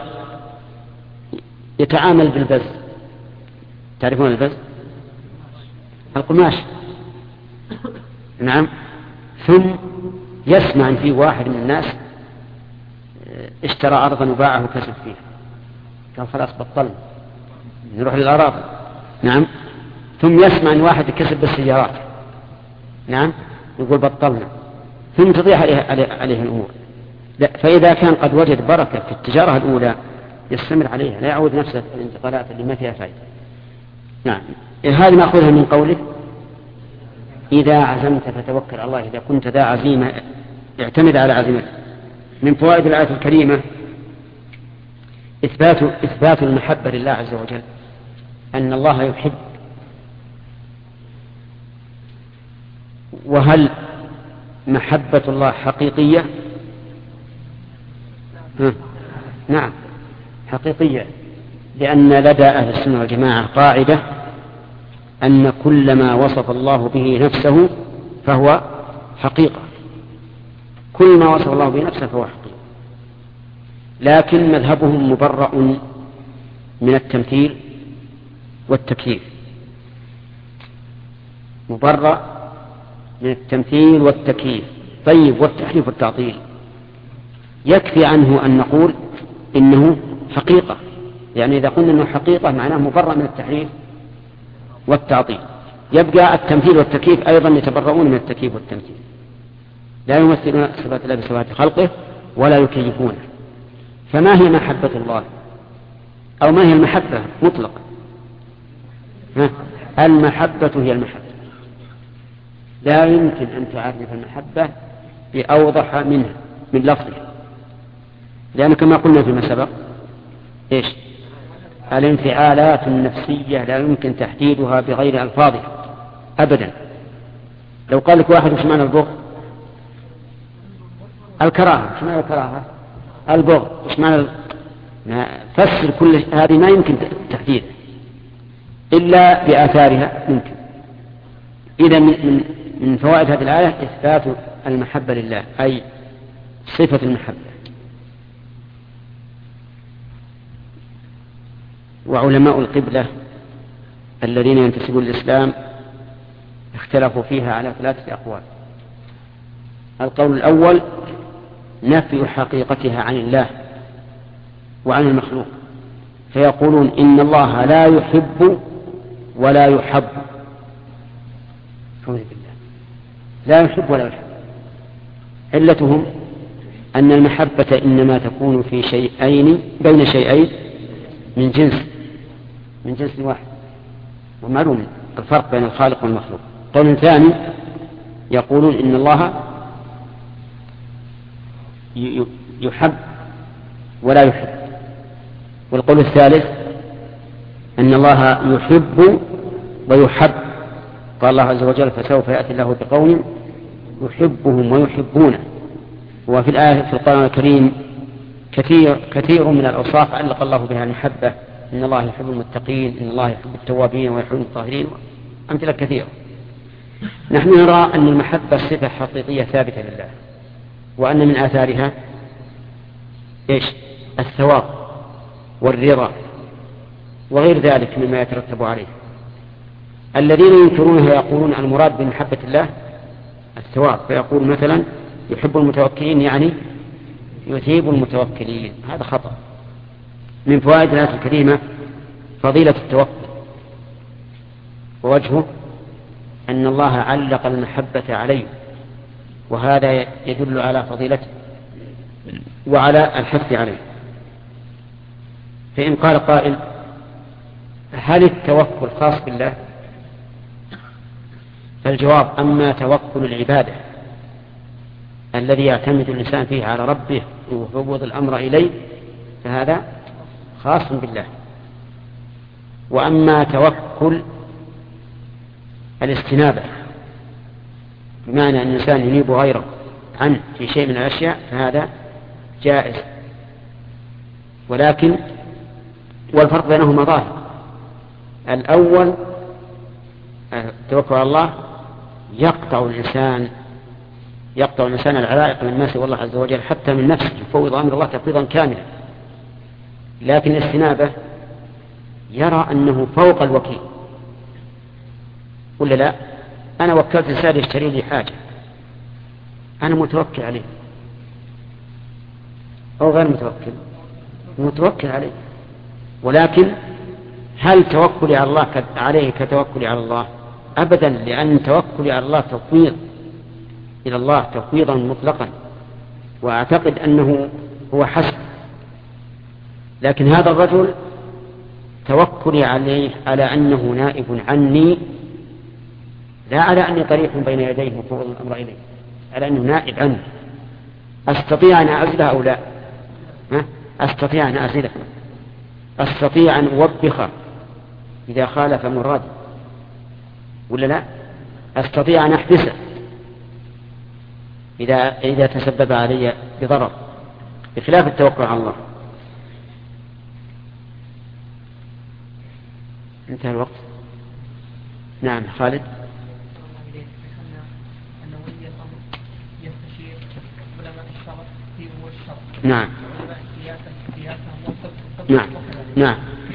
يتعامل بالبز، تعرفون البز؟ القماش. نعم، ثم يسمع أن في واحد من الناس اشترى أرضا وباعه وكسب فيها، قال خلاص بطلنا نروح للأراضي. نعم، ثم يسمع أن واحد كسب بالسيارات، نعم، يقول بطلنا، ثم تضيع عليه, عليه, عليه الأمور. فإذا كان قد وجد بركة في التجارة الأولى يستمر عليها، لا يعود نفسه الانتقالات اللي ما فيها فائدة. نعم، هذه نأخذها من قوله إذا عزمت فتوكل على الله، إذا كنت ذا عزيمة اعتمد على عزيمتك. من فوائد الآية الكريمة إثبات, إثبات المحبة لله عز وجل، أن الله يحب. وهل محبة الله حقيقية؟ نعم حقيقية، لأن لدى أهل السنة والجماعة قاعدة أن كل ما وصف الله به نفسه فهو حقيقة، كل ما وصف الله به نفسه فهو حقيقة. لكن مذهبهم مبرأ من التمثيل والتكييف، مبرأ من التمثيل والتكييف. طيب، والتحريف والتعطيل يكفي عنه أن نقول إنه حقيقة، يعني إذا قلنا إنه حقيقة معناه مبرأ من التحريف والتعطيل. يبقى التمثيل والتكييف أيضا يتبرؤون من التكييف والتمثيل، لا يمثلون صفات الله بصفات خلقه ولا يكيفونه. فما هي محبة الله، أو ما هي المحبة مطلقا؟ المحبة هي المحبة، لا يمكن أن تعرف المحبة بأوضح منها من لفظها، لأن كما قلنا فيما سبق إيش؟ الانفعالات النفسية لا يمكن تحديدها بغير ألفاظها أبدا. لو قال لك واحد وش معنى البغض؟ الكراهة. وش معنى الكراهة؟ البغض. وش معنى؟ فسر كل هذه ما يمكن تحديدها إلا بآثارها ممكن. إذا من من فوائد هذه الآية إثبات المحبة لله، أي صفة المحبة. وعلماء القبلة الذين ينتسبون للإسلام اختلفوا فيها على ثلاثة أقوال. القول الأول نفي حقيقتها عن الله وعن المخلوق، فيقولون إن الله لا يحب ولا يحب. لا يحب ولا يحب. علتهم أن المحبة إنما تكون في شيئين بين شيئين من جنس من جنس واحد، ومعلوم الفرق بين الخالق والمخلوق. قول ثاني يقولون إن الله يحب ولا يحب. والقول الثالث أن الله يحب ويحب. قال الله عز وجل فسوف يأتي الله بقوم يحبهم ويحبونه. وفي الآية في القرآن الكريم كثير كثير من الأوصاف علق الله بها المحبة، إن الله يحب المتقين، إن الله يحب التوابين ويحب الطاهرين، أمثلة كثيرة. نحن نرى أن المحبة صفة حقيقية ثابتة لله، وأن من آثارها إيش؟ الثواب والرضا وغير ذلك مما يترتب عليه. الذين ينكرونها يقولون المراد بمحبة الله الثواب، فيقول مثلا يحب المتوكلين يعني يثيب المتوكلين، هذا خطأ. من فوائد الآية الكريمة فضيلة التوكل، ووجهه أن الله علق المحبة عليه، وهذا يدل على فضيلته وعلى الحث عليه. فإن قال قائل هل التوكل خاص بالله؟ فالجواب أما توكل العبادة الذي يعتمد الإنسان فيه على ربه وفوض الأمر إليه فهذا خاص بالله. وأما توكل الاستنابة بمعنى أن الإنسان ينيب غيره عنه في شيء من الأشياء فهذا جائز، ولكن والفرق بينهما ظاهر. الأول التوكل على الله يقطع الإنسان يقطع الإنسان العلائق من الناس والله عز وجل حتى من نفسه، يفوض أمر الله تفويضا كاملا. لكن الاستنابة يرى أنه فوق الوكيل، ولا لا؟ أنا وكلت إنسان يشتري لي حاجة، أنا متوكل عليه أو غير متوكل؟ متوكل عليه. ولكن هل توكلي على الله عليه كتوكلي على الله؟ أبدا، لأن توكلي على الله تفويض إلى الله تفويضا مطلقا، وأعتقد أنه هو حسب. لكن هذا الرجل توكلي عليه على أنه نائب عني، لا على أني طريق بين يديه وفوض الأمر إليه، على أنه نائب عني. أستطيع أن أعزله أو لا؟ ها؟ أستطيع أن أعزله، أستطيع أن أوبخه إذا خالف مراد، ولا لا؟ أستطيع أن أحبسه إذا إذا تسبب علي بضرر، بخلاف التوكل على الله. انتهى الوقت. نعم خالد. نعم نعم نعم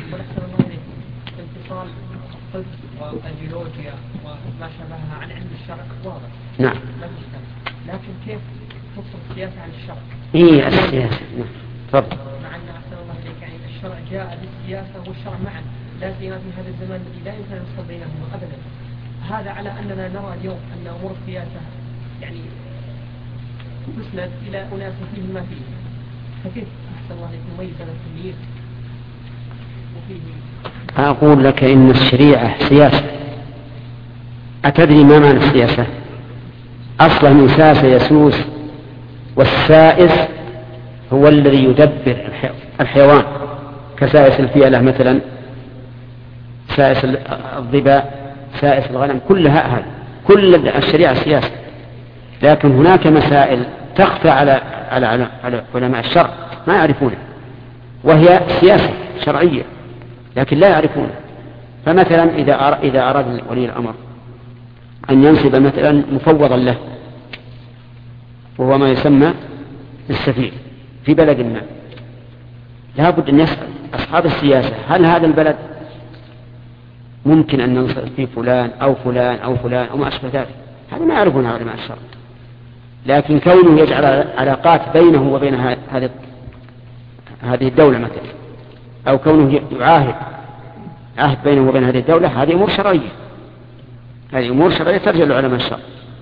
انفصال الطب والجيولوجيا وما شابهها عن علم الشرع واضح. نعم. لكن كيف تفصل السياسة عن الشرع؟ إيه السياسة. نعم. تفضل. مع أن أحسن الله إليك يعني الشرع جاء بالسياسة والشرع معا، لا سيما في هذا الزمان الذي لا يمكن أن يفصل بينهما أبدا. هذا على أننا نرى اليوم أن أمور السياسة يعني تسند إلى أناس فيهم ما فيه، فكيف أحسن الله إليك نميز بين التمييز وفيه؟ أقول لك إن الشريعة سياسة. أتدري ما معنى السياسة؟ أصلا من ساس يسوس، والسائس هو الذي يدبر الحيوان كسائس الفيلة مثلا، سائس الضباء، سائس الغنم، كلها هذا كل الشريعة سياسة. لكن هناك مسائل تخفى على على على, على علماء الشرع ما يعرفونها، وهي سياسة شرعية لكن لا يعرفونها. فمثلا إذا إذا أراد ولي الأمر أن ينصب مثلا مفوضا له وهو ما يسمى السفير في بلد ما، لا بد أن يسأل أصحاب السياسة هل هذا البلد ممكن أن ننصب فيه فلان أو فلان أو فلان أو ما أشبه ذلك. هذا ما يعرفون علماء الشرع. لكن كونه يجعل علاقات بينه وبين هذه هذه الدولة مثلا، أو كونه يعاهد عهد بينه وبين هذه الدولة، هذه أمور شرعية، هذه أمور شرعية ترجع لعلماء الشرع.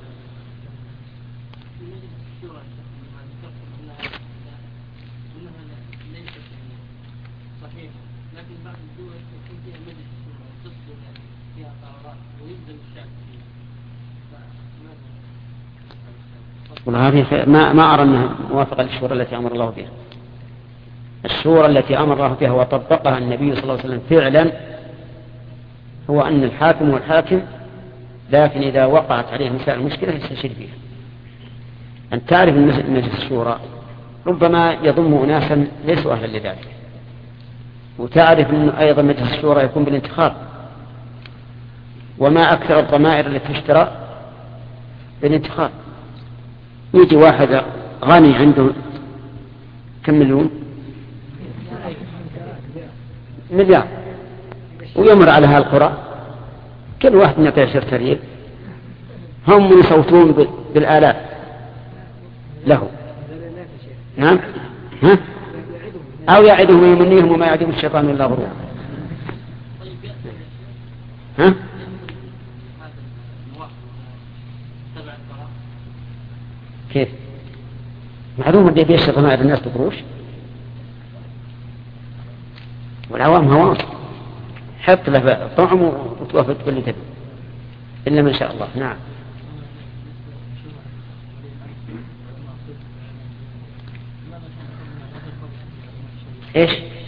والله ما ما أرى أنها موافقة للشورى التي أمر الله بها. الشورى التي أمر الله بها وطبقها النبي صلى الله عليه وسلم فعلا هو أن الحاكم هو الحاكم، لكن إذا وقعت عليه مسائل المشكلة يستشير فيها. أن تعرف مجلس الشورى ربما يضم أناسا ليسوا أهلا لذلك، وتعرف أن أيضا مجلس الشورى يكون بالانتخاب، وما أكثر الضمائر التي تشترى بالانتخاب. يجي واحد غني عنده كم مليون مليار ويمر على هالقرى، كل واحد من يعطيه عشرة ريال، هم يصوتون بالآلاف له. نعم ها أو يعدهم ويمنيهم وما يعدهم الشيطان إلا غرور. ها؟ كيف؟ معلوم أن يبيع الشيطان على الناس بقروش، والعوام هوام، حط له طعم وتوافق باللي تبي إلا من شاء الله. نعم. إيش؟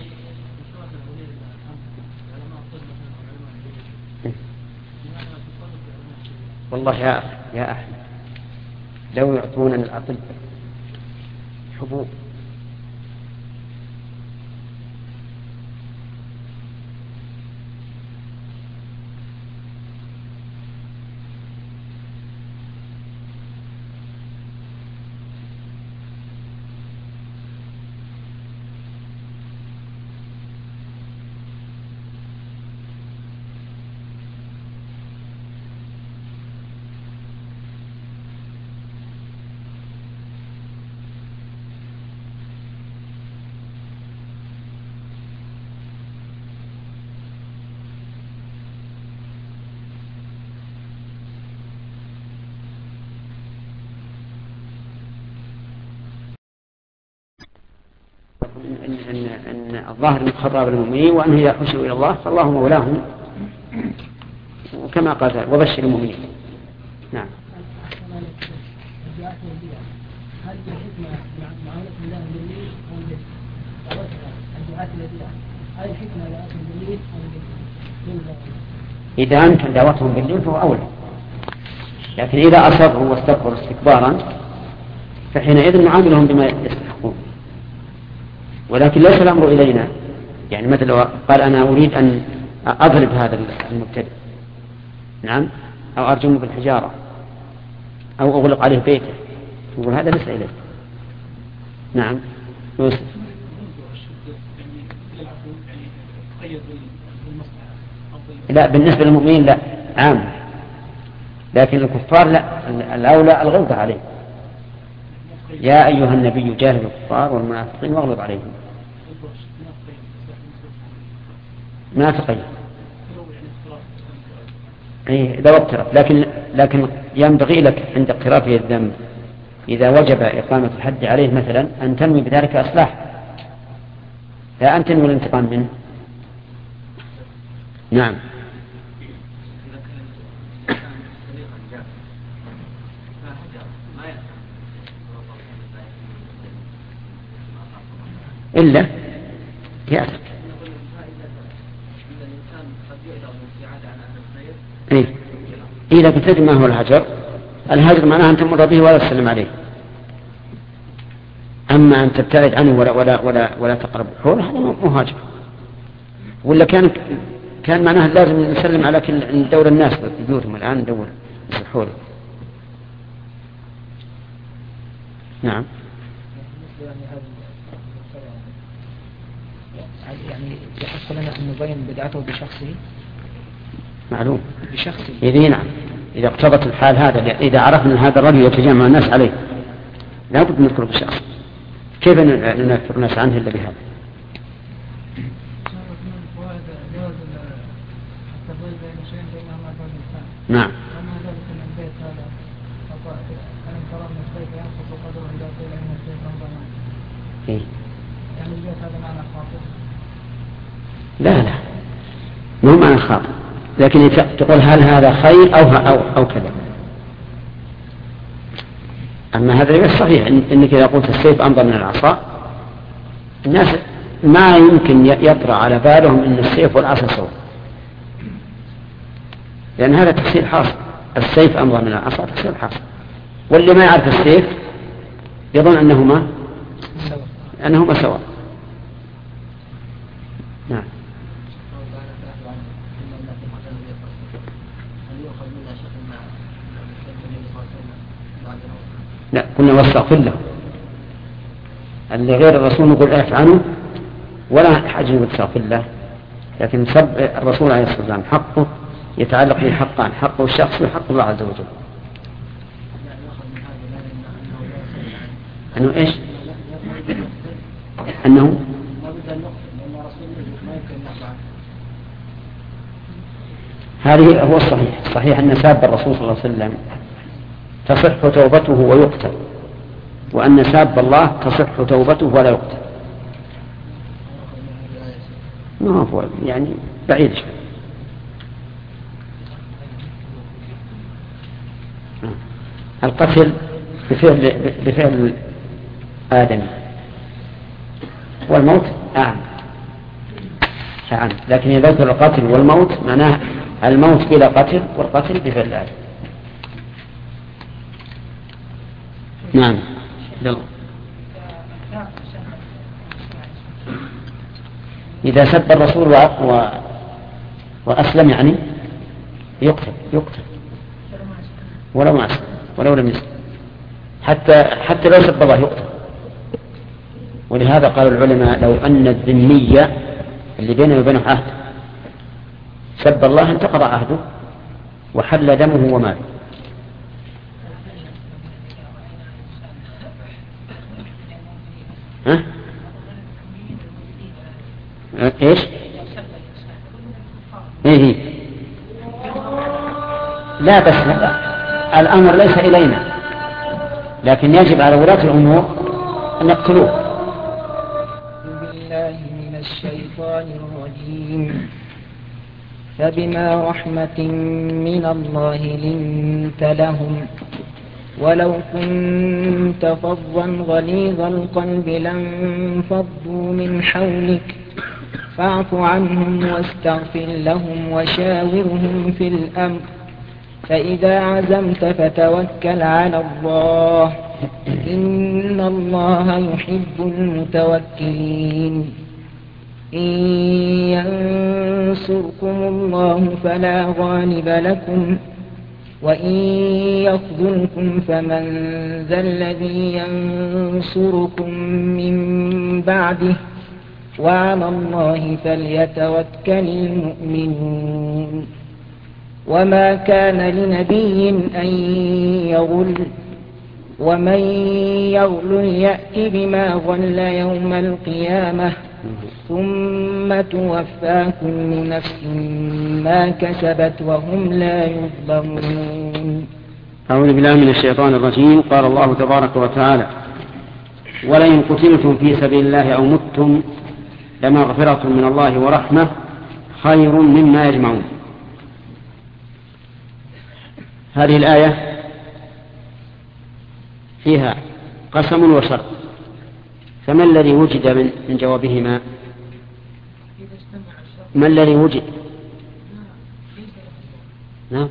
والله يا يا أحمد لو يعطون الأطباء حبوب إن, إن, إن الظاهر من خطاب المؤمنين وأنه إذا خشوا إلى الله فالله مولاهم، وكما قال وبشر المؤمنين. نعم. هل الحكمة معاملة الله بالليل أو بالليل؟ الدعاة الذين هل الحكمة لا أكل بالليل أو بالليل؟ إذا أنت دعوتهم بالليل فهو أولى، لكن إذا أصروا واستكبروا استكبارا فحينئذ نعاملهم بما يستحقون. ولكن ليس الأمر إلينا، يعني مثل لو قال أنا أريد أن أضرب هذا المبتدئ، نعم، أو أرجمه بالحجارة أو أغلق عليه بيته، يقول هذا ليس إليه. نعم. يوسف. لا، بالنسبة للمؤمنين لا، عام، لكن الكفار لا، الأولى الغلظ عليه. يا أيها النبي جاهد الكفار والمنافقين واغلظ عليهم. منافقين إيه إذا اقترف، لكن لكن ينبغي لك عند اقترافه الذنب إذا وجب إقامة الحد عليه مثلا أن تنوي بذلك إصلاح، لا أن تنوي الانتقام منه. نعم. إلا يأتك. إيه إيه لكن تدري ما هو الهجر؟ الهجر معناه أن تمر به ولا تسلم عليه، أما أن تبتعد عنه ولا ولا ولا ولا تقرب حوله هذا مو هاجر. ولا كان كان معناه لازم نسلم على كل دور الناس في بيوتهم، الآن ندور حوله. نعم. يعني يحصل لنا أن نبين بدعته بشخصه. معلوم بشخصه. إذا نعم، إذا اقتضت الحال هذا، إذا عرفنا هذا الرجل يتجمع الناس عليه لا بد نذكره بشخص. كيف ننفر الناس عنه إلا بهذا؟ نعم. إيه؟ لا لا مو معنى خاطئ، لكن تقول هل هذا خير أو أو أو كذا. أما هذا غير صحيح، إنك إذا قلت السيف أنظر من العصا الناس ما يمكن يطرأ على بالهم إن السيف والعصا سوا، لأن هذا تفسير حاصل. السيف أنظر من العصا تفسير حاصل، واللي ما يعرف السيف يظن أنهما أنهما سواء. نعم. لا كنا واستغفر له، اللي غير الرسول نقول اعف عنه ولا حاجة نقول استغفر له، لكن سب الرسول عليه الصلاة والسلام حقه يتعلق به حقان، حقه الشخصي وحق الله عز وجل. أنه إيش؟ أنه هذه هو الصحيح. صحيح أن ساب الرسول صلى الله عليه وسلم تصح توبته ويقتل، وأن ساب الله تصح توبته ولا يقتل. ما هو يعني بعيد شوي. القتل بفعل, بفعل آدم، والموت أعم أعم، لكن إذا ذكر القتل والموت معناه الموت بلا قتل والقتل بفعل آدم. نعم. يلا. إذا سب الرسول و... و... وأسلم يعني يقتل يقتل ولو ما أسلم ولو لم يسلم، حتى حتى لو سب الله يقتل. ولهذا قال العلماء لو أن الذمية اللي بينه وبينه عهد سب الله انتقض عهده وحل دمه وماله. ها؟ ايش؟ ايه لا بس الامر ليس الينا، لكن يجب على ولاة الامور ان يقتلوه. بالله من الشيطان الرجيم. فبما رحمة من الله لنت لهم ولو كنت فظا غليظ القلب لانفضوا من حولك فاعف عنهم واستغفر لهم وشاورهم في الأمر فإذا عزمت فتوكل على الله إن الله يحب المتوكلين. إن ينصركم الله فلا غالب لكم وإن يخذلكم فمن ذا الذي ينصركم من بعده وعلى الله فليتوكل المؤمنون. وما كان لنبي أن يغل ومن يغل يأتي بما غل يوم القيامة ثم توفى كل نفس ما كسبت وهم لا يظلمون. أعوذ بالله من الشيطان الرجيم. قال الله تبارك وتعالى ولئن قتلتم في سبيل الله أو متم لمغفرة من الله ورحمة خير مما يجمعون. هذه الآية فيها قسم وشرط، فما الذي وجد من, من جوابهما؟ ما الذي وجد؟ نعم.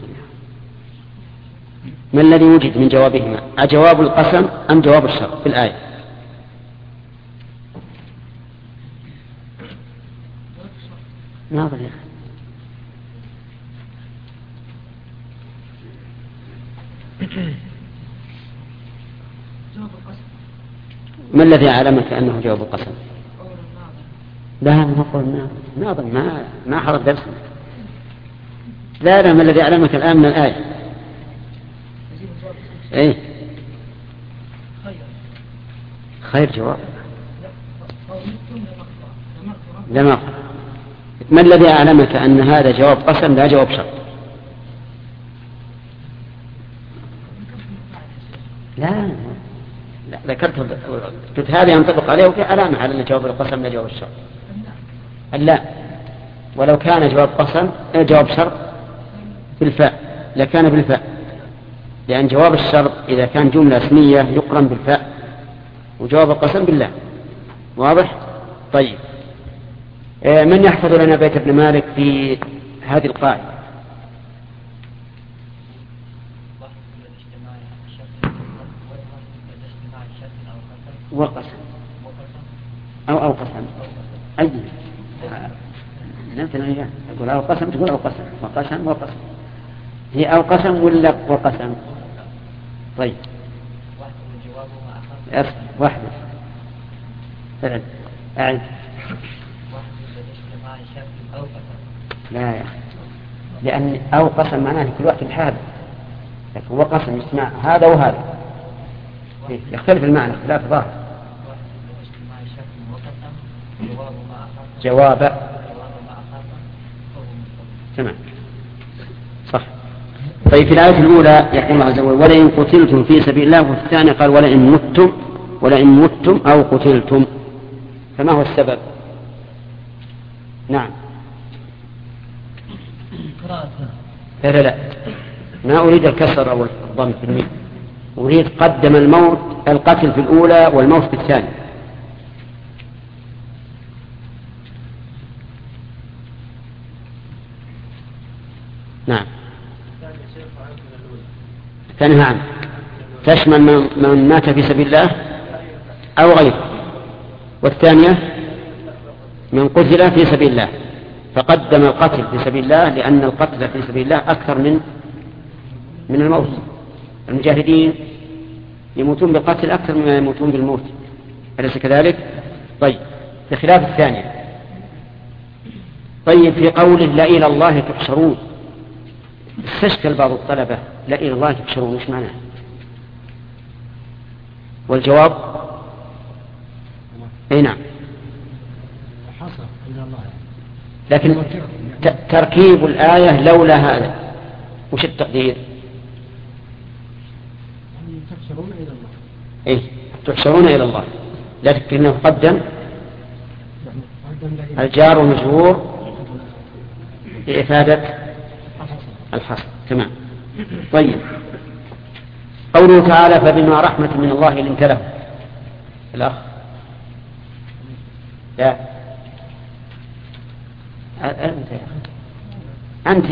ما الذي وجد من جوابهما؟ أجواب القسم أم جواب الشرط في الآية؟ ناظر يا أخي. ما الذي علمك أنه جواب القسم؟ لا ما قلنا ناظر ما ما حضر درس. لا لا ما الذي علمك الآن من الآية؟ إيه خير جواب. لما ما الذي أعلمك أن هذا جواب قسم لا جواب شرط؟ لا لا ذكرت قلت هذا ينطبق عليه وفي علامة على أن جواب القسم لا جواب الشرط. لا ولو كان جواب قسم جواب شرط بالفاء لكان بالفاء، لأن جواب الشرط إذا كان جملة اسمية يقرن بالفاء وجواب القسم بالله. واضح؟ طيب من يحفظ لنا بيت ابن مالك في هذه القاعدة؟ وقسم أو أو قسم أي نمثل أنا أقول أو قسم تقول أو قسم وقسم وقسم هي أو قسم ولا وقسم؟ طيب واحد أعد أعد لا يا أخي لأن أو قسم معناه كل وقت الحال، لكن هو قسم يسمع هذا وهذا يختلف المعنى اختلاف ظاهر. جواب تمام صح. طيب في الآية الأولى يقول الله عز وجل ولئن قتلتم في سبيل الله، وفي الثانية قال ولئن متم ولئن متم أو قتلتم، فما هو السبب؟ نعم لا لا لا ما أريد الكسر أو الضم في الميم، أريد قدم الموت القتل في الأولى والموت في الثانية. نعم الثانية نعم تشمل من مات في سبيل الله أو غيره، والثانية من قتل في سبيل الله، فقدم القتل في سبيل الله لأن القتل في سبيل الله أكثر من من الموت. المجاهدين يموتون بالقتل أكثر مما يموتون بالموت، أليس كذلك؟ طيب بخلاف الثانية. طيب في قوله لا إلى الله تحشرون، استشكل بعض الطلبة لا إلى الله تحشرون مش معناه؟ والجواب أي نعم، لكن تركيب الآية لولا هذا وش التقدير؟ تحشرون إلى الله. إيه تحشرون إلى الله، لكنه قدم الجار والمجرور لإفادة الحصر. تمام. طيب قوله تعالى فبما رحمة من الله لنت له. الأخ لا أنت يا أنت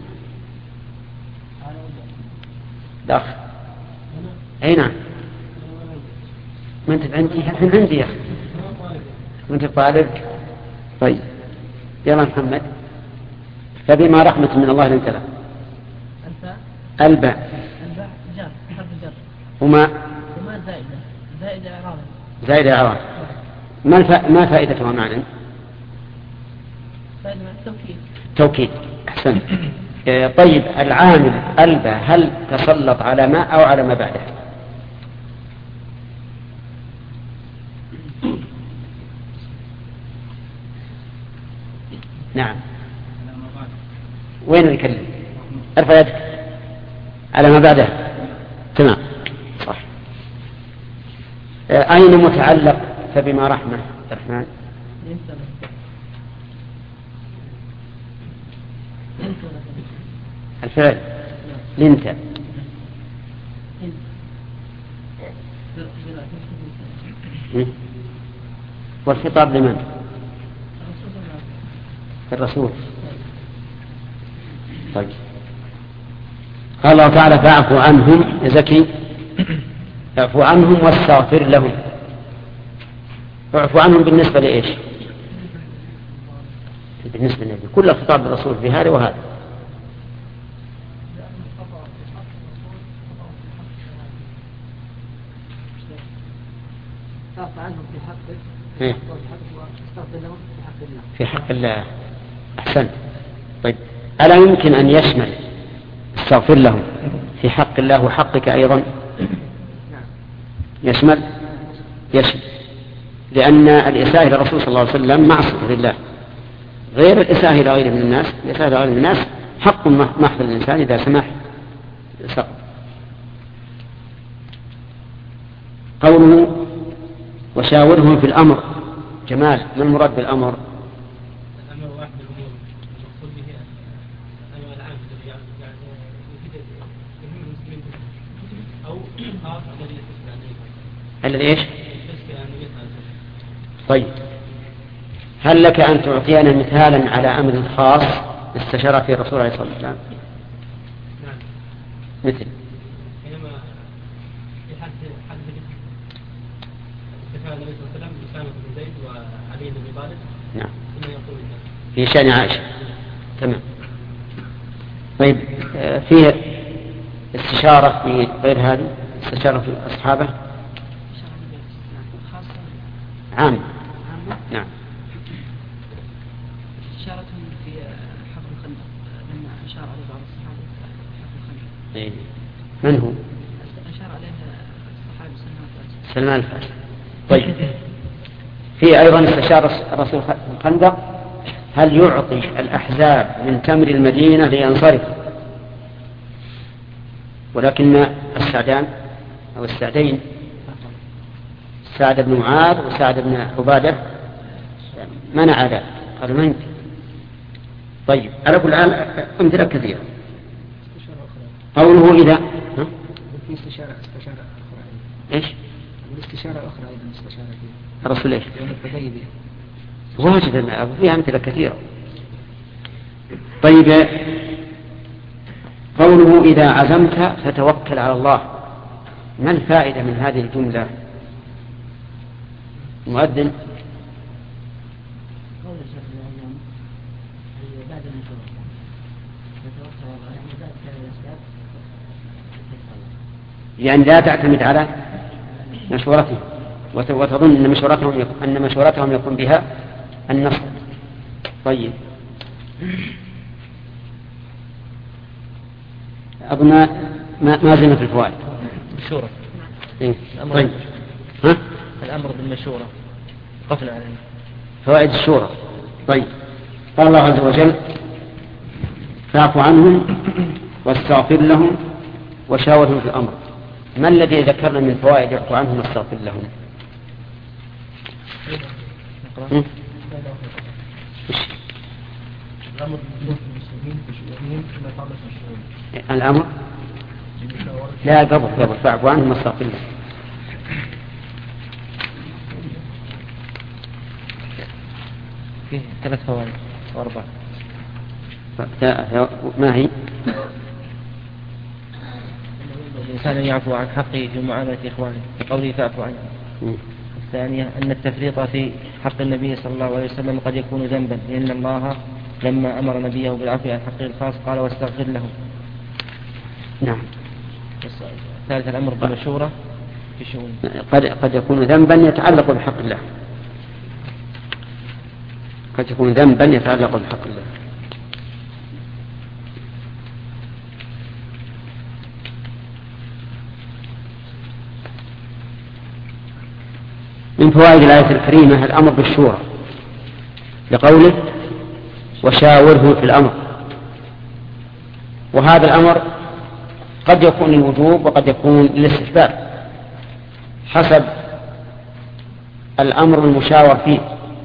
الأخ أي نعم ما أنت عندي الحين عندي يا أخي وأنت طالب. طيب يلا محمد فبما رحمة من الله لنت له. الباء الباء جر حرف جر وما وما زائدة زائدة إعراب زائدة إعراب. ما الف... ما فائدتها معنا؟ فائدة التوكيد. توكيد أحسن. طيب العامل الباء هل تسلط على ما أو على ما بعده؟ نعم وين الكلمة؟ ارفع يدك على ما بعده. تمام صح. أين متعلق فبما رحمة الرحمن؟ الفعل لنت. والخطاب لمن؟ الرسول. طيب قال الله تعالى فاعفو عنهم يا زكي اعفو عنهم واستغفر لهم. اعفو عنهم بالنسبة لإيش؟ بالنسبة للنبي كل الخطاب للرسول في هذا وهذا. في في حق الله. أحسنت. طيب ألا يمكن أن يشمل استغفر لهم في حق الله وحقك أيضا؟ يشمل يشمل لأن الإساءة إلى الرسول صلى الله عليه وسلم معصية لله، غير الإساءة إلى غيره من الناس. الإساءة إلى غيره من الناس حق محض الإنسان إذا سمح سقط. قوله وشاورهم في الأمر. جمال ما المراد بالأمر؟ الأمر واحد الأمور المقصود به الأمر العام الذي يعني يفيد يهم المسلمين أو خاص الذي يستثنى الذي إيش؟ طيب هل لك أن تعطينا مثالا على أمر خاص استشار فيه الرسول عليه الصلاة والسلام؟ نعم. مثل حينما في حد حد استشار النبي صلى الله عليه وسلم أسامة بن زيد وعلي بن أبي طالب. نعم. ثم يقول في شأن عائشة. تمام. طيب فيه استشارة في غير هذه استشارة في أصحابه عام. نعم. إشارة في حفر الخندق لما أشار عليه بعض الصحابة حفر الخندق. إيه. من هو؟ أشار عليه الصحابي سلمان الفارسي. سلمان الفارسي. طيب في أيضا استشار الرسول في الخندق هل يعطي الأحزاب من تمر المدينة لينصرف، ولكن السعدان أو السعدين سعد بن معاذ وسعد بن عبادة منع ذلك، قالوا ما يمكن. طيب على كل حال أمثلة كثيرة. قوله إذا في استشارة استشارة أخرى إيش؟ والاستشارة الأخرى أيضا استشارة فيها الرسول إيش؟ يوم الحديبية واجد فيها أمثلة كثيرة. طيب قوله إذا عزمت فتوكل على الله، ما الفائدة من هذه الجملة؟ مؤذن يعني لا تعتمد على مشورتهم وتظن أن مشورتهم يكون, أن مشورتهم يكون بها النصر. طيب أظن ما ما زلنا في الفوائد. مشورة. إيه؟ الأمر طيب. ها؟ الأمر بالمشورة قفنا عليه. فوائد الشورى. طيب قال الله عز وجل فاعف عنهم واستغفر لهم وشاورهم في الأمر. ما الذي ذكرنا من فوائد اعف عنهم واستغفر لهم؟ الأمر لا قبل قبل فاعف عنهم واستغفر لهم. فيه ثلاث فوائد وأربعة. ما هي؟ الإنسان يعفو عن حقه في معاملة إخوانه بقوله فاعفو عنه. الثانية أن التفريط في حق النبي صلى الله عليه وسلم قد يكون ذنبا، لأن الله لما أمر نبيه بالعفو عن حقه الخاص قال واستغفر له. نعم. الثالث الأمر بالمشورة في شؤون قد قد يكون ذنبا يتعلق بحق الله. قد يكون ذنبا يتعلق بحق الله. من فوائد الآية الكريمة الأمر بالشورى لقوله وشاوره في الأمر، وهذا الأمر قد يكون للوجوب وقد يكون للاستحباب حسب الأمر المشاور فيه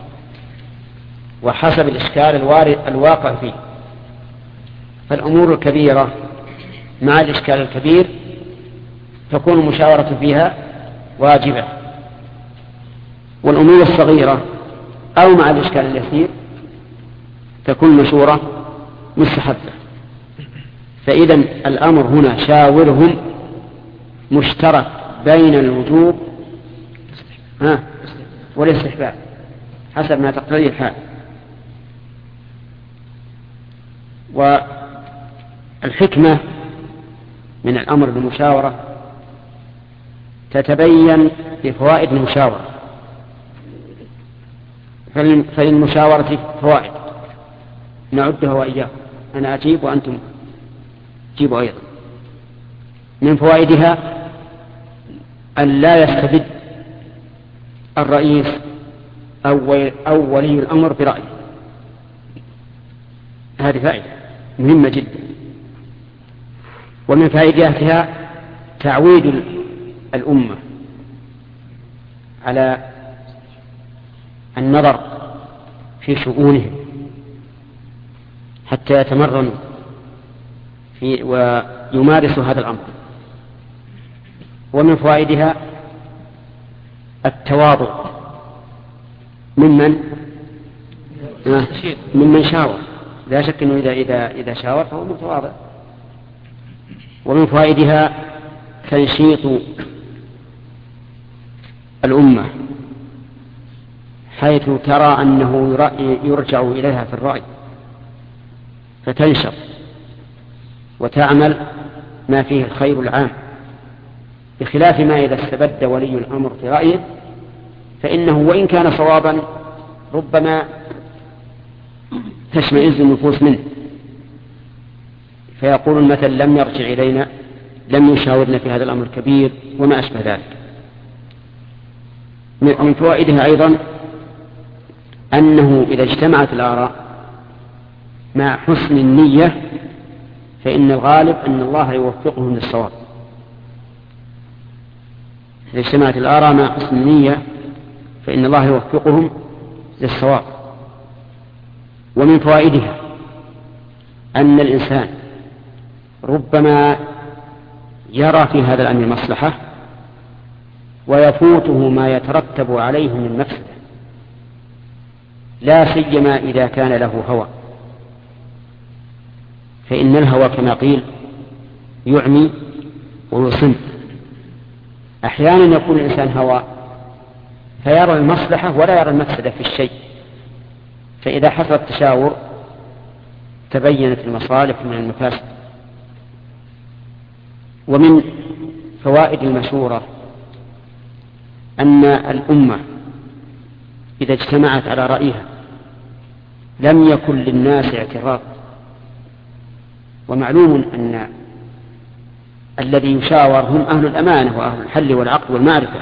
وحسب الإشكال الوارد الواقع فيه. فالأمور الكبيرة مع الإشكال الكبير تكون المشاورة فيها واجبة، والأمور الصغيرة أو مع الإشكال اليسير تكون مشورة مستحبة. فإذا الأمر هنا شاورهم مشترك بين الوجوب ها والاستحباب حسب ما تقتضيه الحال. والحكمة من الأمر بالمشاورة تتبين في فوائد المشاورة. فللمشاورة فوائد نعدها وإياكم، أنا أجيب وأنتم جيبوا أيضا. من فوائدها أن لا يستبد الرئيس أو ولي الأمر برأيه. هذه فائدة مهمة جدا. ومن فائدتها تعويد الأمة على النظر في شؤونهم حتى يتمرنوا في ويمارسوا هذا الأمر. ومن فوائدها التواضع ممن ممن شاور، لا شك أنه إذا, إذا, إذا شاور فهو متواضع. ومن فوائدها تنشيط الأمة حيث ترى أنه يرجع إليها في الرأي فتنشط وتعمل ما فيه الخير العام، بخلاف ما إذا استبد ولي الأمر في رأيه فإنه وإن كان صوابا ربما تشمئز النفوس منه فيقول المثل لم يرجع إلينا، لم يشاورنا في هذا الأمر الكبير وما أشبه ذلك. من فوائدها أيضا أنه إذا اجتمعت الآراء مع حسن النية فإن الغالب أن الله يوفقهم للصواب. إذا اجتمعت الآراء مع حسن النية فإن الله يوفقهم للصواب. ومن فوائدها أن الإنسان ربما يرى في هذا الأمر مصلحة ويفوته ما يترتب عليه من مفسدة، لا سيما إذا كان له هوى، فإن الهوى كما قيل يعمي ويصم. أحيانا يكون الإنسان هوى فيرى المصلحة ولا يرى المفسدة في الشيء، فإذا حصل التشاور تبينت المصالح من المفاسد. ومن فوائد المشورة أن الأمة إذا اجتمعت على رأيها لم يكن للناس اعتراض. ومعلوم أن الذي يشاور هم أهل الأمانة وأهل الحل والعقل والمعرفة،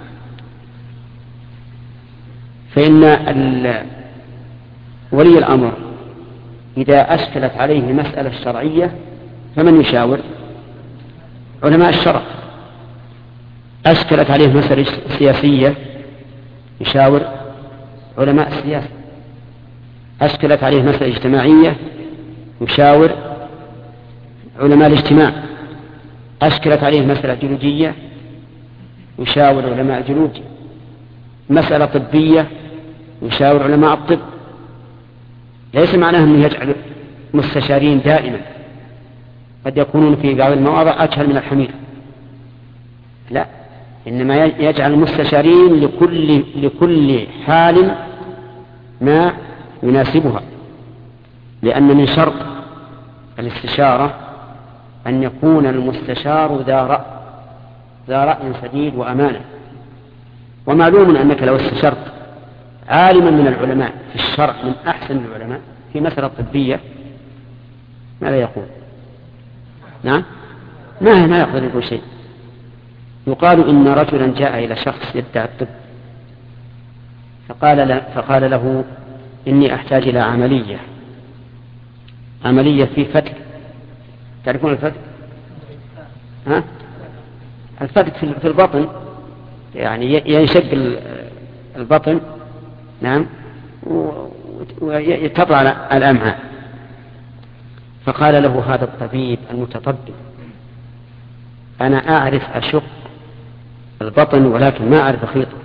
فإن ولي الأمر إذا أشكلت عليه مسألة شرعية فمن يشاور؟ علماء الشرع. أشكلت عليه مسألة سياسية يشاور علماء السياسة. أشكلت عليه مسألة اجتماعية يشاور علماء الاجتماع. أشكلت عليه مسألة جيولوجية يشاور علماء الجيولوجيا. مسألة طبية يشاور علماء الطب. ليس معناه أنه يجعل مستشارين دائما، قد يكونون في بعض المواضع أجهل من الحمير، لا، إنما يجعل المستشارين لكل, لكل حال ما يناسبها، لأن من شرط الاستشارة أن يكون المستشار ذا رأي ذا رأي سديد وأمانة. ومعلوم أنك لو استشرت عالما من العلماء في الشرع من أحسن العلماء في مسألة طبية ماذا يقول؟ نعم، ما ما يقدر يقول شيء. يقال إن رجلا جاء إلى شخص يدعي الطب فقال له, فقال له إني أحتاج إلى عملية عملية في فتك. تعرفون الفتك؟ ها؟ الفتك في البطن، يعني ينشق البطن، نعم، ويتطلع الأمعاء. فقال له هذا الطبيب المتطبب أنا أعرف أشق البطن ولكن ما أعرف أخيطه.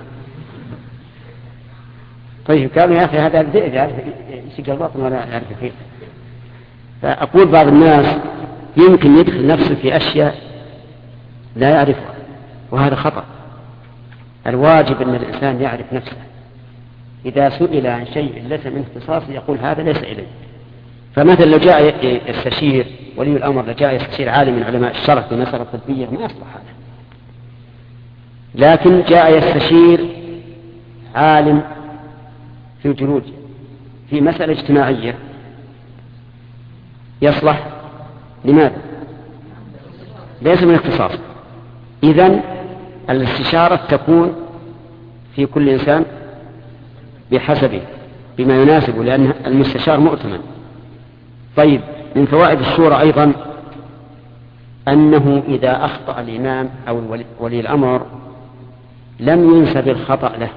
طيب قالوا يا أخي هذا الذئب يعرف يشق البطن ولا يعرف أخيطه. فأقول بعض الناس يمكن يدخل نفسه في أشياء لا يعرفها، وهذا خطأ. الواجب أن الإنسان يعرف نفسه. إذا سئل عن شيء ليس من اختصاصه يقول هذا ليس إليه. فمثلا لو جاء يستشير ولي الأمر، لو جاء يستشير عالم من علماء الشرع في مسألة طبية ما يصلح هذا، لكن جاء يستشير عالم في الجيولوجيا في مسألة اجتماعية يصلح. لماذا؟ ليس من اختصاص. إذن الاستشارة تكون في كل إنسان بحسبه بما يناسبه، لأن المستشار مؤتمن. طيب، من فوائد الشورى أيضا أنه إذا أخطأ الإمام أو ولي الأمر لم ينسب الخطأ له،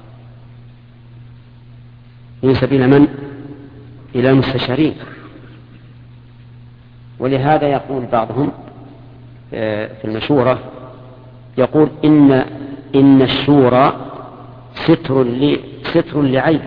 ينسب إلى من؟ إلى المستشارين. ولهذا يقول بعضهم في المشورة يقول إن إن الشورى ستر ل ستر لعيب.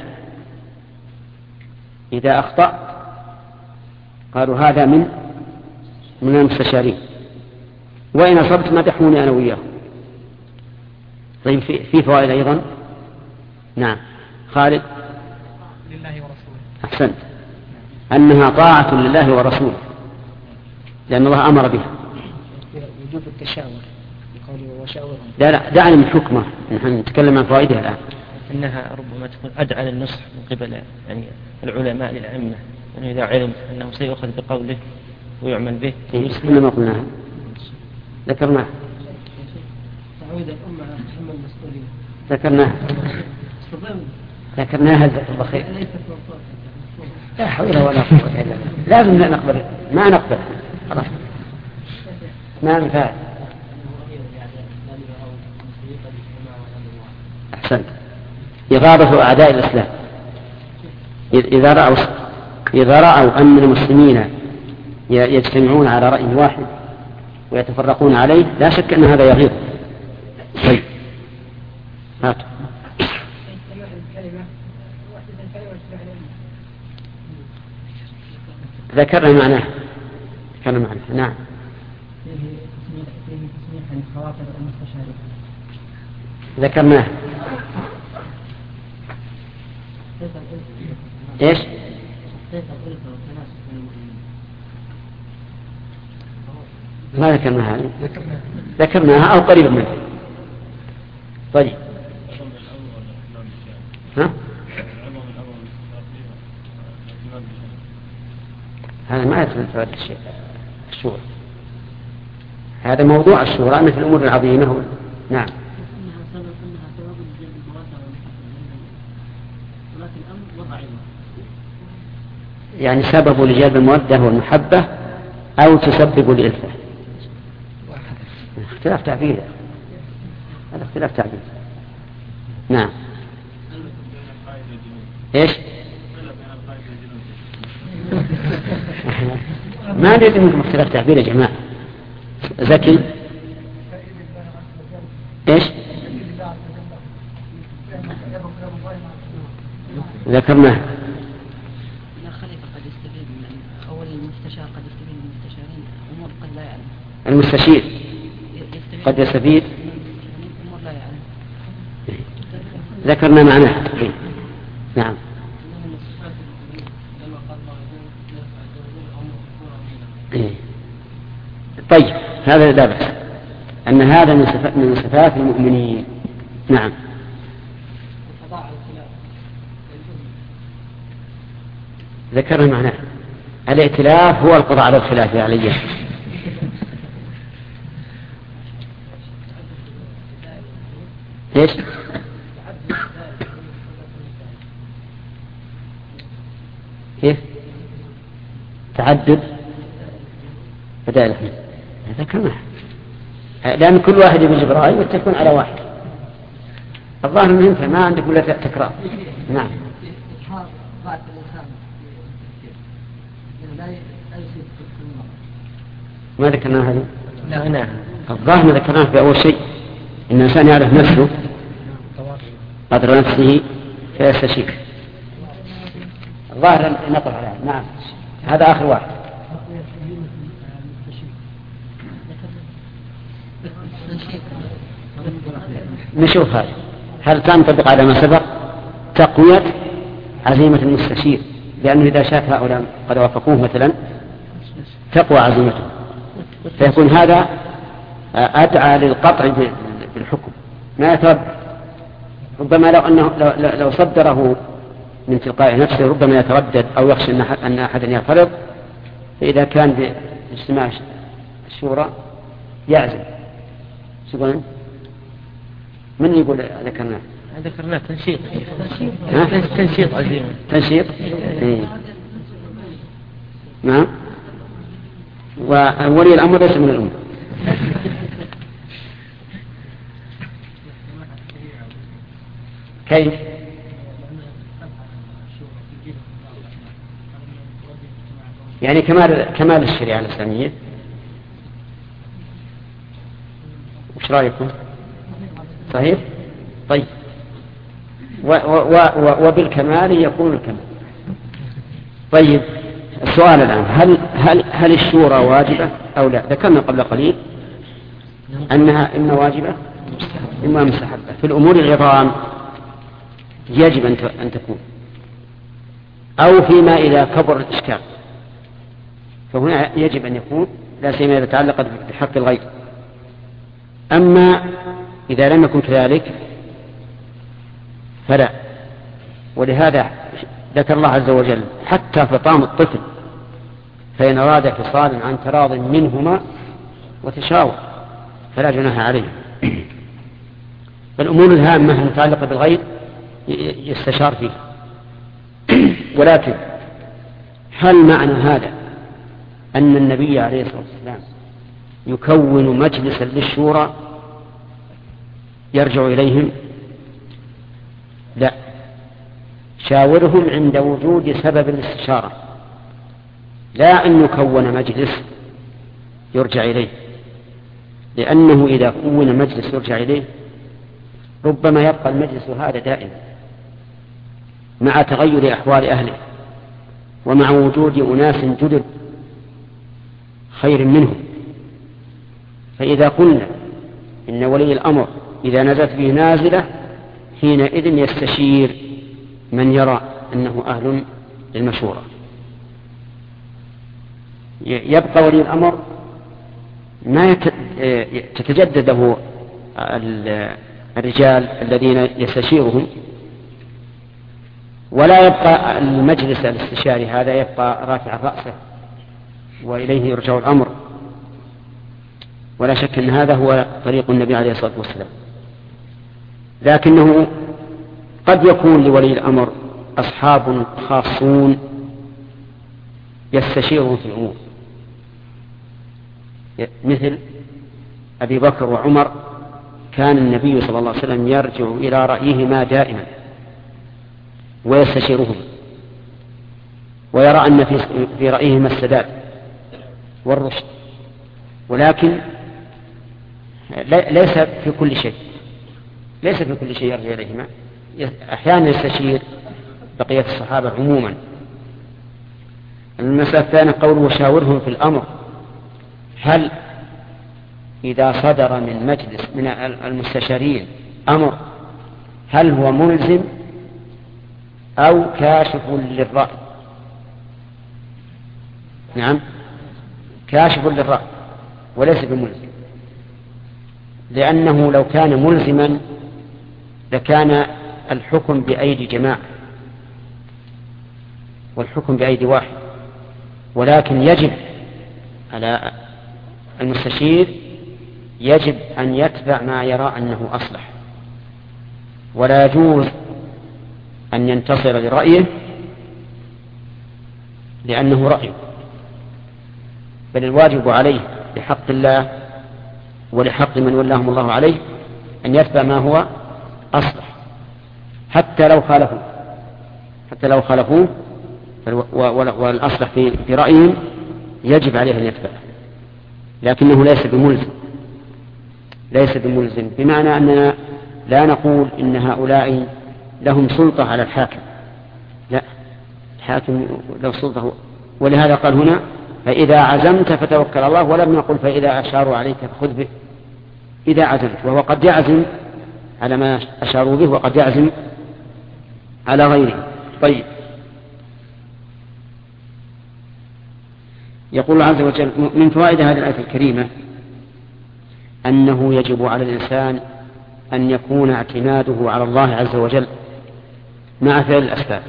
إذا أخطأ قالوا هذا من من المستشارين، وإن أصبت مدحوني أنا وياه. طيب، في, في فوائد أيضا. نعم خالد. لله ورسوله. أحسنت. أنها طاعة لله ورسوله لأن الله أمر بها. وجوب التشاور بقوله وشاورهم. لا لا دعني من حكمه، نحن نتكلم عن فوائدها الآن. إنها ربما تكون أدعى للنصح من قبل يعني العلماء للأئمة، أنه إذا علم أنه سيؤخذ بقوله ويعمل به. إحنا ما قلناها، ذكرناها. تعود الأمة على تحمل المسؤولية. ذكرناها. ذكرناها جزاك الله خير. لا حول ولا قوة إلا بالله. لازم نقبل، ما نقبل خلاص ما نفعل. أحسنت. إغاظة أعداء الإسلام إذا رأوا إذا رأوا أن المسلمين يجتمعون على رأي واحد ويتفرقون عليه لا شك أن هذا يغيظ. طيب هات ذكرنا معناه ذكرنا معناه نعم. ذكرناه ايش؟ ما ذكرناها ذكرناها أو قريبا منها. طيب ها؟ هذا ما يتم الشورى، هذا موضوع الشورى مثل الأمور العظيمة. نعم. يعني سبب لجلب المودة والمحبة أو تسبب الإلفة. اختلاف تعبير، هذا اختلاف تعبير. نعم. ايش؟ ما ندري منكم اختلاف تعبير يا جماعة. زكي ايش؟ ذكرناه. المستشير قد يستفيد ذكرنا معناه. نعم. طيب هذا لا بأس أن هذا من صفات المؤمنين. نعم. ذكرنا معناه. الائتلاف هو القضاء على الخلاف عليه. ايش؟ كيف؟ تعدد بدائل الحمد. هذا كمان لأن كل واحد يجيب رأي وتكون على واحد. الظاهر من انت ما عندك ولا تكرار. نعم. ما ذكرنا هذه؟ لا نعم. الظاهر ذكرناه في أول شيء إن الإنسان يعرف نفسه قدر نفسه فيستشير. الظاهر نقف على هذا. نعم. هذا آخر واحد. نشوف هذا هل تنطبق على ما سبق تقوية عزيمة المستشير، لأنه إذا شاف هؤلاء قد وافقوه مثلا تقوى عزيمته، فيكون هذا أدعى للقطع بالحكم ما يترد. ربما لو أنه لو, لو صدره من تلقاء نفسه ربما يتردد أو يخشى أن أحدا يفرض، فإذا كان باجتماع الشورى يعزم. شكرا. من يقول ذكرناه؟ ذكرناه تنشيط. تنشيط عزيمة. تنشيط. إيه. نعم. وولي الأمر ليس من الأمة. كيف؟ يعني كمال كمال الشريعة الإسلامية. وش رأيكم؟ صحيح؟ طيب. و و و وبالكمال يكون الكمال. طيب السؤال الآن هل هل هل الشورى واجبة أو لا؟ ذكرنا قبل قليل أنها إما واجبة إما مستحبة. في الأمور العظام يجب أن تكون، أو فيما إذا كبر الإشكال فهنا يجب أن يكون، لا سيما إذا تعلقت بحق الغير. أما إذا لم يكن كذلك فلا. ولهذا ذكر الله عز وجل حتى فطام الطفل فإن أراد فصالا عن تراض منهما وتشاور فلا جناح عليه. فالأمور الهامة المتعلقة بالغير يستشار فيه. ولكن هل معنى هذا أن النبي عليه الصلاة والسلام يكون مجلسا للشورى يرجع إليهم؟ لا، شاورهم عند وجود سبب الاستشارة، لا أن يكون مجلس يرجع إليه، لأنه إذا كون مجلس يرجع إليه ربما يبقى المجلس هذا دائما مع تغير أحوال أهله ومع وجود أناس جدد خير منهم. فإذا قلنا إن ولي الأمر إذا نزلت به نازلة حينئذ يستشير من يرى أنه أهل للمشورة. يبقى ولي الأمر ما تتجدد له الرجال الذين يستشيرهم، ولا يبقى المجلس الاستشاري هذا يبقى رافع رأسه وإليه يرجع الأمر. ولا شك أن هذا هو طريق النبي عليه الصلاة والسلام. لكنه قد يكون لولي الأمر أصحاب خاصون يستشيرهم في الأمور، مثل أبي بكر وعمر كان النبي صلى الله عليه وسلم يرجع إلى رأيهما دائما ويستشيرهم ويرى أن في رأيهما السداد والرشد، ولكن ليس في كل شيء ليس في كل شيء يرجع إليهما، أحيانا يستشير بقية الصحابة عموما. المسألة الثانية قوله وشاورهم في الأمر، هل إذا صدر من مجلس من المستشارين أمر هل هو ملزم أو كاشف للرأي؟ نعم، كاشف للرأي وليس بملزم، لأنه لو كان ملزما لكان الحكم بأيدي جماعة والحكم بأيدي واحد، ولكن يجب على المستشير يجب أن يتبع ما يرى أنه أصلح، ولا يجوز أن ينتصر لرأيه لأنه رأيه، بل الواجب عليه لحق الله ولحق من ولاهم الله عليه أن يتبع ما هو أصلح حتى لو خالفوه حتى لو خالفوه والأصلح في رأيهم يجب عليه أن يتبع، لكنه ليس بملزم ليس بملزم بمعنى أننا لا نقول إن هؤلاء لهم سلطة على الحاكم، لا، الحاكم له سلطة. ولهذا قال هنا فإذا عزمت فتوكل الله، ولم نقل فإذا أشاروا عليك فخذ به. إذا عزمت، وهو قد يعزم على ما أشاروا به وقد يعزم على غيره. طيب، يقول الله عز وجل من فوائد هذه الآية الكريمة أنه يجب على الإنسان أن يكون اعتماده على الله عز وجل مع فعل الأسباب،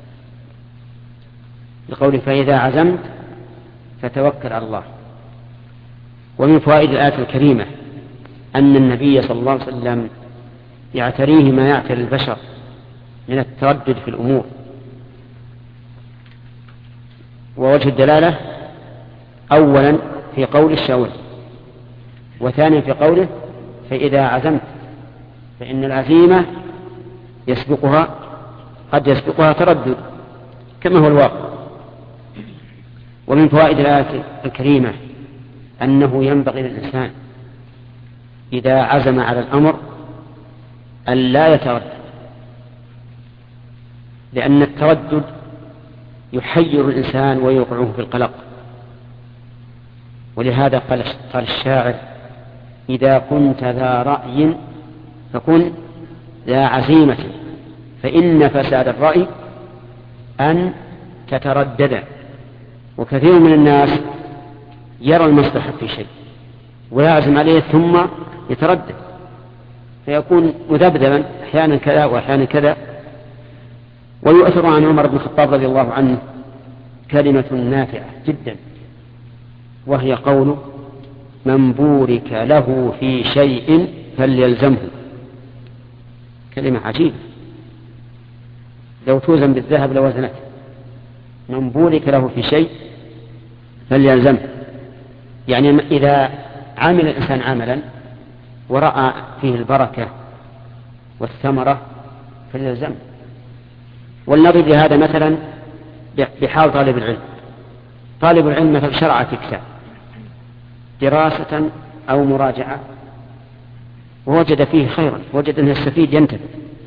لقوله فإذا عزمت فتوكل على الله. ومن فوائد الآية الكريمة أن النبي صلى الله عليه وسلم يعتريه ما يعتري البشر من التردد في الأمور. ووجه الدلالة أولا في قول الشاور، وثانيا في قوله فإذا عزمت، فإن العزيمة يسبقها قد يسبقها تردد كما هو الواقع. ومن فوائد الآية الكريمة أنه ينبغي للإنسان إذا عزم على الأمر أن لا يتردد، لأن التردد يحير الإنسان ويوقعه في القلق. ولهذا قال الشاعر إذا كنت ذا رأي فكن ذا عزيمة، فإن فساد الرأي أن تتردد. وكثير من الناس يرى المصلحة في شيء ويعزم عليه ثم يتردد فيكون مذبذبا أحيانا كذا وأحيانا كذا. ويؤثر عن عمر بن الخطاب رضي الله عنه كلمة نافعة جدا، وهي قول من بورك له في شيء فليلزمه. كلمة عجيبة، لو توزن بالذهب لوزنته، من بورك له في شيء فليلزمه. يعني إذا عمل الإنسان عملا ورأى فيه البركة والثمرة فليلزمه. والنظر لهذا مثلا بحال طالب العلم. طالب العلم مثلا شرع في كتاب دراسة أو مراجعة ووجد فيه خيرا، وجد أنه يستفيد ينتفع،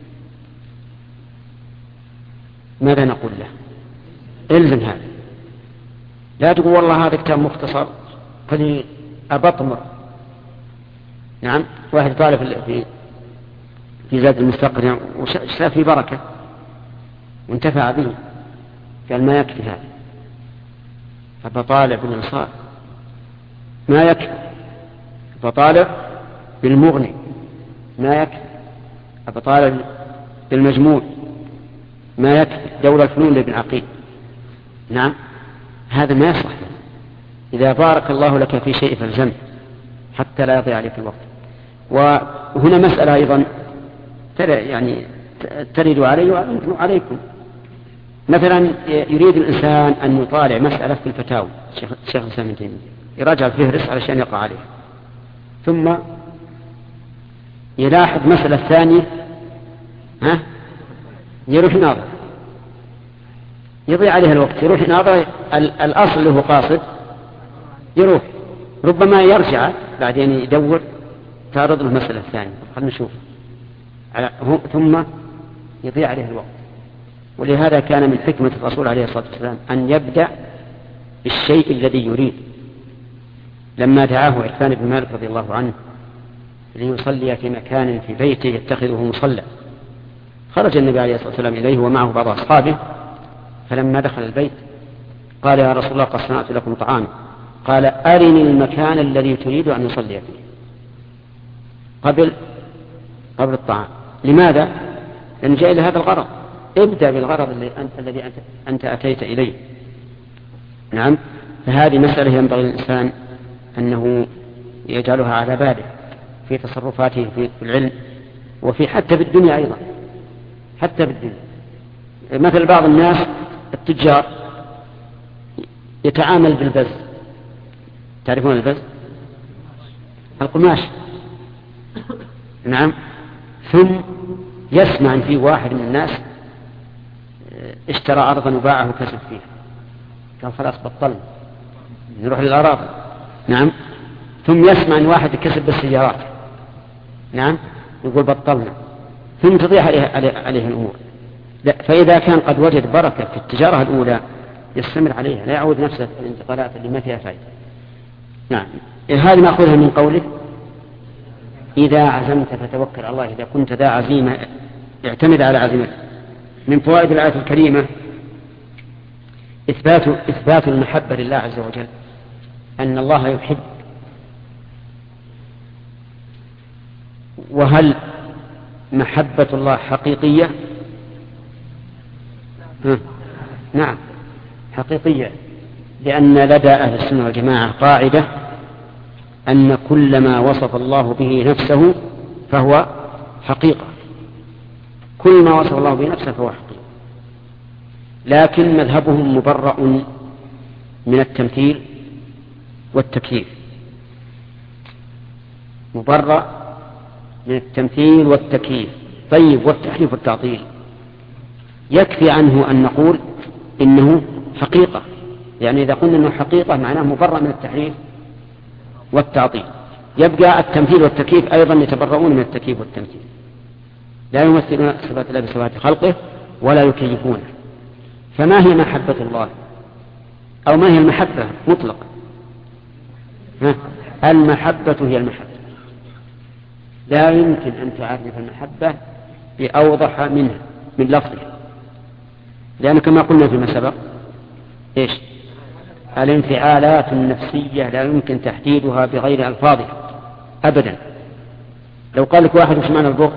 ماذا نقول له؟ إلزم هذا. لا تقول والله هذا كتاب مختصر فلي أبطمر. نعم، واحد طالب في في زاد المستقر وشاف فيه بركة وانتفع به، قال ما يكفي هذا، فبطالع بالإنصاف ما يكفي، فطالع بالمغني ما يكفي، فطالع بالمجموع ما يكفي، دولة الفنون لابن عقيل. نعم، هذا ما يصلح. إذا بارك الله لك في شيء فالزمه حتى لا يضيع عليك الوقت. وهنا مسألة أيضا يعني ترد علي وأنتم عليكم. مثلا يريد الإنسان أن يطالع مسألة في الفتاوى، الشيخ الإسلام ابن تيمية يراجع الفهرس علشان يقع عليه، ثم يلاحظ مسألة ثانية ها يروح ناظر، يضيع عليها الوقت، يروح ناظر الأصل اللي هو قاصد يروح، ربما يرجع بعدين يدور تعرض له المسألة الثانية خلنا نشوف ثم يضيع عليه الوقت. ولهذا كان من حكمة الرسول عليه الصلاة والسلام أن يبدأ بالشيء الذي يريد. لما دعاه عثمان بن مالك رضي الله عنه ليصلي في مكان في بيته يتخذه مصلى، خرج النبي عليه الصلاة والسلام إليه ومعه بعض أصحابه، فلما دخل البيت قال يا رسول الله قد صنعت لكم طعام، قال أرني المكان الذي تريد أن نصلي فيه قبل قبل الطعام. لماذا؟ لأن جاء إلى هذا الغرض. ابدأ بالغرض الذي أنت, الذي أنت, أنت أتيت إليه. نعم، فهذه مسألة ينبغي الإنسان أنه يجعلها على باله في تصرفاته في العلم وفي حتى في الدنيا أيضا، حتى في الدنيا. مثل بعض الناس التجار يتعامل بالبز، تعرفون البز؟ القماش. نعم، ثم يسمع في واحد من الناس اشترى أرضا وباعه وكسب فيها، كان خلاص بطل نروح للأراضي. نعم، ثم يسمع أن واحد كسب بالسيارات، نعم، يقول بطلنا، ثم تضيع عليه, عليه, عليه الأمور. لا، فإذا كان قد وجد بركة في التجارة الأولى يستمر عليها، لا يعود نفسه في الانتقالات اللي ما فيها فائدة. نعم، هذه نأخذها من قوله إذا عزمت فتوكل على الله، إذا كنت ذا عزيمة اعتمد على عزيمتك. من فوائد الآية الكريمة إثبات إثبات المحبة لله عز وجل، أن الله يحب. وهل محبة الله حقيقية؟ نعم حقيقية، لأن لدى أهل السنة والجماعة قاعدة أن كل ما وصف الله به نفسه فهو حقيقة، كل ما وصف الله به نفسه فهو حقيقة. لكن مذهبهم مبرأ من التمثيل والتكييف، مبرأ من التمثيل والتكييف. طيب، والتحريف والتعطيل يكفي عنه أن نقول إنه حقيقة، يعني إذا قلنا إنه حقيقة معناه مبرأ من التحريف والتعطيل. يبقى التمثيل والتكييف أيضا يتبرؤون من التكييف والتمثيل، لا يمثلون صفات الله بصفات خلقه ولا يكيفونه. فما هي محبة الله، أو ما هي المحبة مطلقا؟ المحبة هي المحبة، لا يمكن أن تعرف المحبة بأوضح منها من لفظها، لأن كما قلنا فيما سبق إيش؟ الانفعالات النفسية لا يمكن تحديدها بغير ألفاظها أبدا. لو قال لك واحد وش معنى البغض؟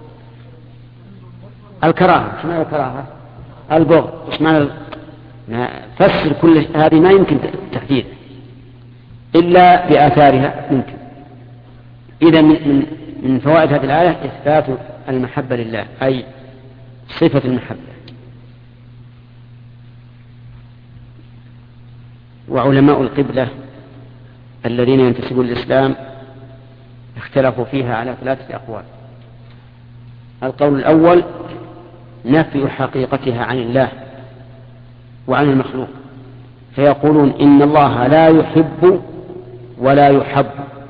الكراهة. وش معنى الكراهة؟ البغض. وش معنى ال... فسر كل هذه ما يمكن تحديدها إلا بآثارها ممكن. إذا من, من, من فوائد هذه الآية إثبات المحبة لله، أي صفة المحبة، وعلماء القبلة الذين ينتسبون للإسلام اختلفوا فيها على ثلاثة أقوال. القول الأول نفي حقيقتها عن الله وعن المخلوق، فيقولون إن الله لا يحب ولا يحب.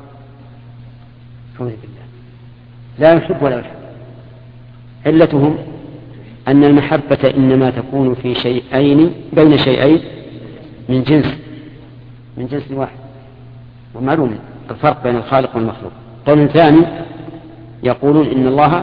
لا يحب ولا يحب، علتهم أن المحبة إنما تكون في شيئين بين شيئين من جنس من جنس واحد، ومعلوم الفرق بين الخالق والمخلوق. قول ثاني يقولون إن الله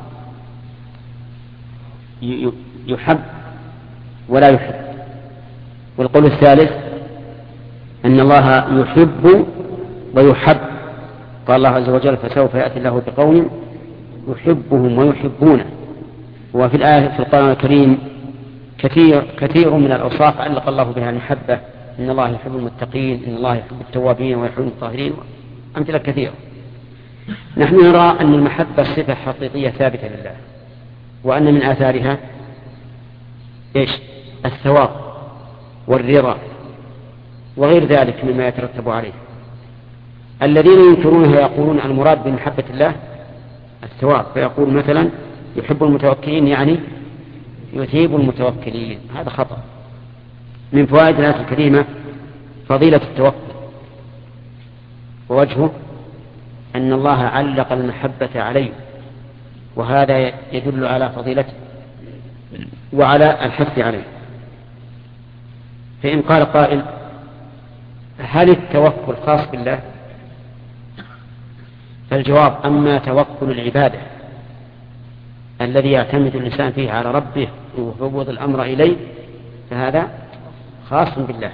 يحب ولا يحب. والقول الثالث أن الله يحب ويحب، قال الله عز وجل فسوف يأتي الله بقوم يحبهم ويحبونه. وفي الآية في القرآن الكريم كثير كثير من الأوصاف علق الله بها المحبة، إن الله يحب المتقين، إن الله يحب التوابين ويحب المطهرين، أمثلة كثيرة. نحن نرى أن المحبة صفة حقيقية ثابتة لله، وأن من آثارها إيش؟ الثواب والرضا وغير ذلك مما يترتب عليه. الذين ينكرونها يقولون المراد بمحبة الله الثواب، فيقول مثلا يحب المتوكلين يعني يثيب المتوكلين، هذا خطأ. من فوائد الآية الكريمة فضيلة التوكل، ووجهه أن الله علق المحبة عليه، وهذا يدل على فضيلته وعلى الحث عليه. فإن قال قائل هل التوكل خاص بالله؟ فالجواب أما توكل العبادة الذي يعتمد الإنسان فيه على ربه ويفوض الأمر إليه فهذا خاص بالله.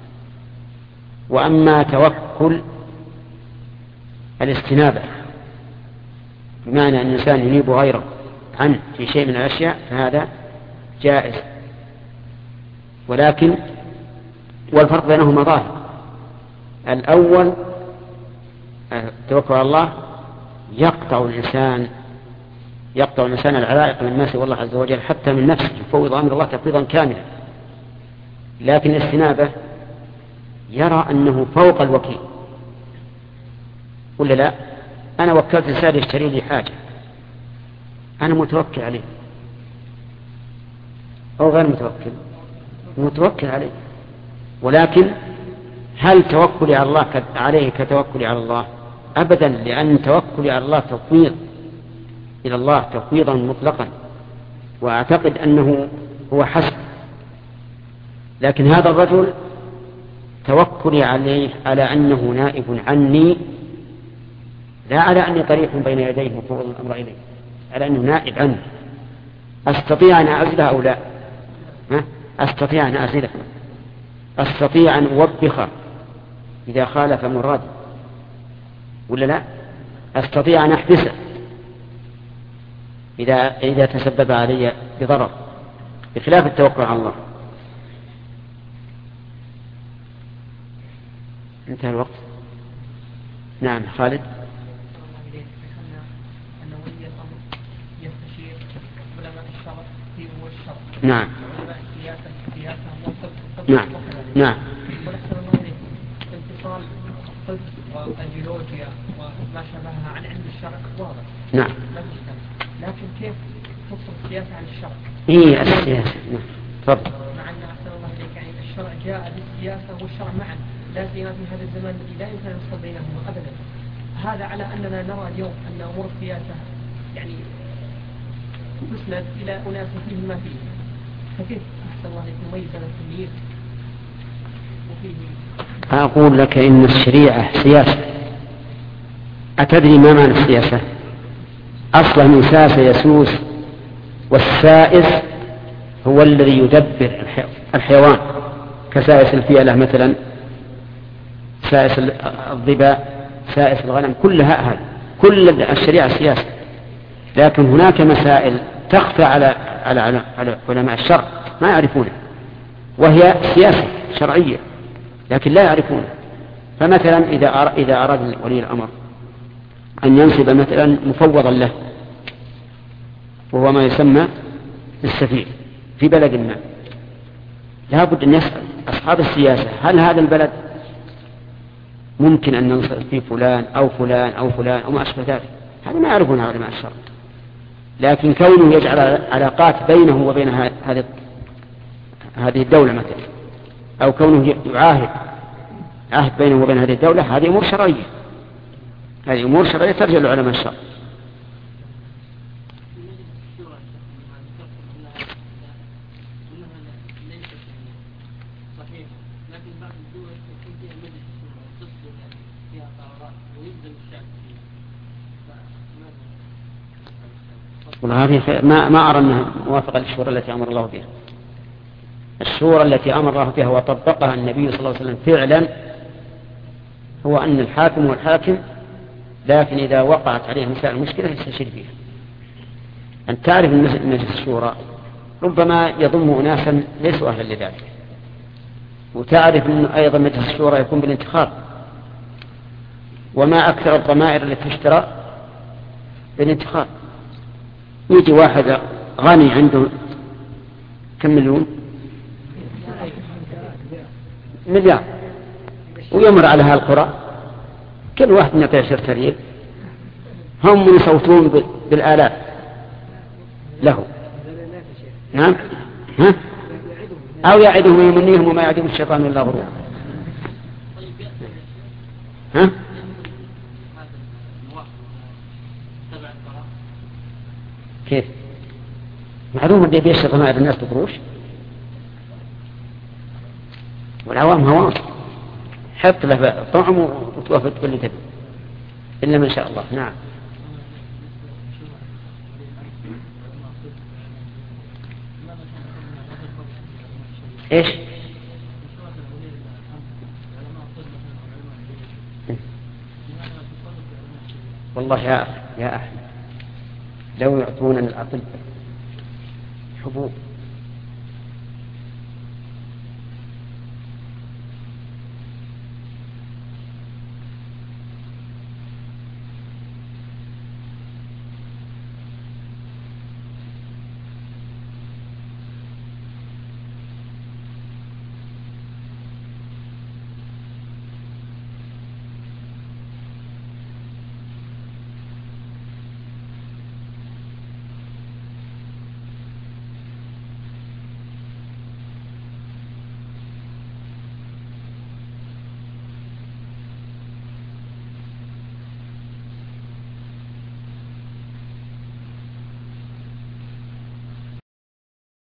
وأما توكل الاستنابة بمعنى أن الإنسان ينيب غيره عنه في شيء من الأشياء فهذا جائز، ولكن والفرق بينهما ظاهر. الأول التوكل على الله يقطع الإنسان يقطع الإنسان العلائق من الناس والله عز وجل حتى من نفسه، يفوض أمر الله تفويضا كاملا. لكن الاستنابة يرى أنه فوق الوكيل، ولا لا؟ أنا وكلت إنسان يشتري لي حاجة، أنا متوكل عليه أو غير متوكل؟ متوكل عليه. ولكن هل توكلي على الله عليه كتوكلي على الله؟ أبدا، لأن توكلي على الله تفويض إلى الله تفويضا مطلقا، وأعتقد أنه هو حسب. لكن هذا الرجل توكلي عليه على أنه نائب عني، لا على أني طريق بين يديه وفوض الأمر إليه، على أنه نائب عني. أستطيع أن أعزله أو لا؟ أستطيع أن أعزله، أستطيع أن أوبخه إذا خالف مرادي، ولا لا؟ أستطيع أن أحبسه إذا إذا تسبب علي بضرر، بخلاف التوكل على الله. انتهى الوقت. نعم خالد. نعم نعم نعم انفصال الطب والجيولوجيا وما شابهها عن علم الشرع واضح. نعم. لكن كيف تفصل السياسة عن الشرع؟ إيه السياسة. تفضل. مع أن أحسن الله إليك يعني الشرع جاء بالسياسة والشرع معا، لا سيما في هذا الزمان الذي لا يمكن أن يفصل بينهما أبدا. هذا على أننا نرى اليوم أن أمور السياسة يعني تسند إلى أناس فيه ما فيه، فكيف أحسن الله إليك نميز بين التمييز وفيه؟ أقول لك إن الشريعة سياسة. أتدري ما معنى السياسة؟ أصلا من ساس يسوس، والسائس هو الذي يدبر الحيوان كسائس الفيلة مثلا، سائس الضباء، سائس الغنم، كلها هذه كل الشريعة سياسة. لكن هناك مسائل تخفى على على على علماء الشرع ما يعرفونها، وهي سياسة شرعية لكن لا يعرفونها. فمثلا إذا إذا أراد ولي الأمر أن ينصب مثلا مفوضا له، وهو ما يسمى السفير في بلد ما، لا بد أن يسأل أصحاب أصحاب السياسة هل هذا البلد ممكن أن ننصر فيه فلان أو فلان أو فلان أو ما أشبه ذلك؟ هذا ما يعرفون علماء الشرع. لكن كونه يجعل علاقات بينه وبين هذه هذه الدولة مثلا، أو كونه يعاهد عهد بينه وبين هذه الدولة، هذه أمور شرعية، هذه أمور شرعية ترجع لعلماء الشرع. والله ما ما أرى أنها موافقة للشورى التي أمر الله بها. الشورى التي أمر الله بها وطبقها النبي صلى الله عليه وسلم فعلا هو أن الحاكم والحاكم، لكن إذا وقعت عليه مسائل المشكلة يستشير فيها. أن تعرف أن مجلس الشورى ربما يضم أناسا ليسوا أهلا لذلك، وتعرف أن أيضا مجلس الشورى يكون بالانتخاب، وما أكثر الضمائر التي تشترى بالانتخاب. يجي واحد غني عنده كم مليون مليار ويمر على هالقرى، كل واحد يعطي عشرة ريال، هم يصوتون بالآلاف له. نعم، ها؟ أو يعدهم ويمنيهم وما يعدهم الشيطان إلا غرور. ها؟ كيف؟ معلوم اللي بيشرط ما الناس بقروش، والعوام هوام، حط له طعم وتوافق كل تبي إلا ما شاء الله. نعم. إيش؟ والله يا يا أحمد لو يعطونا الأطباء حبوب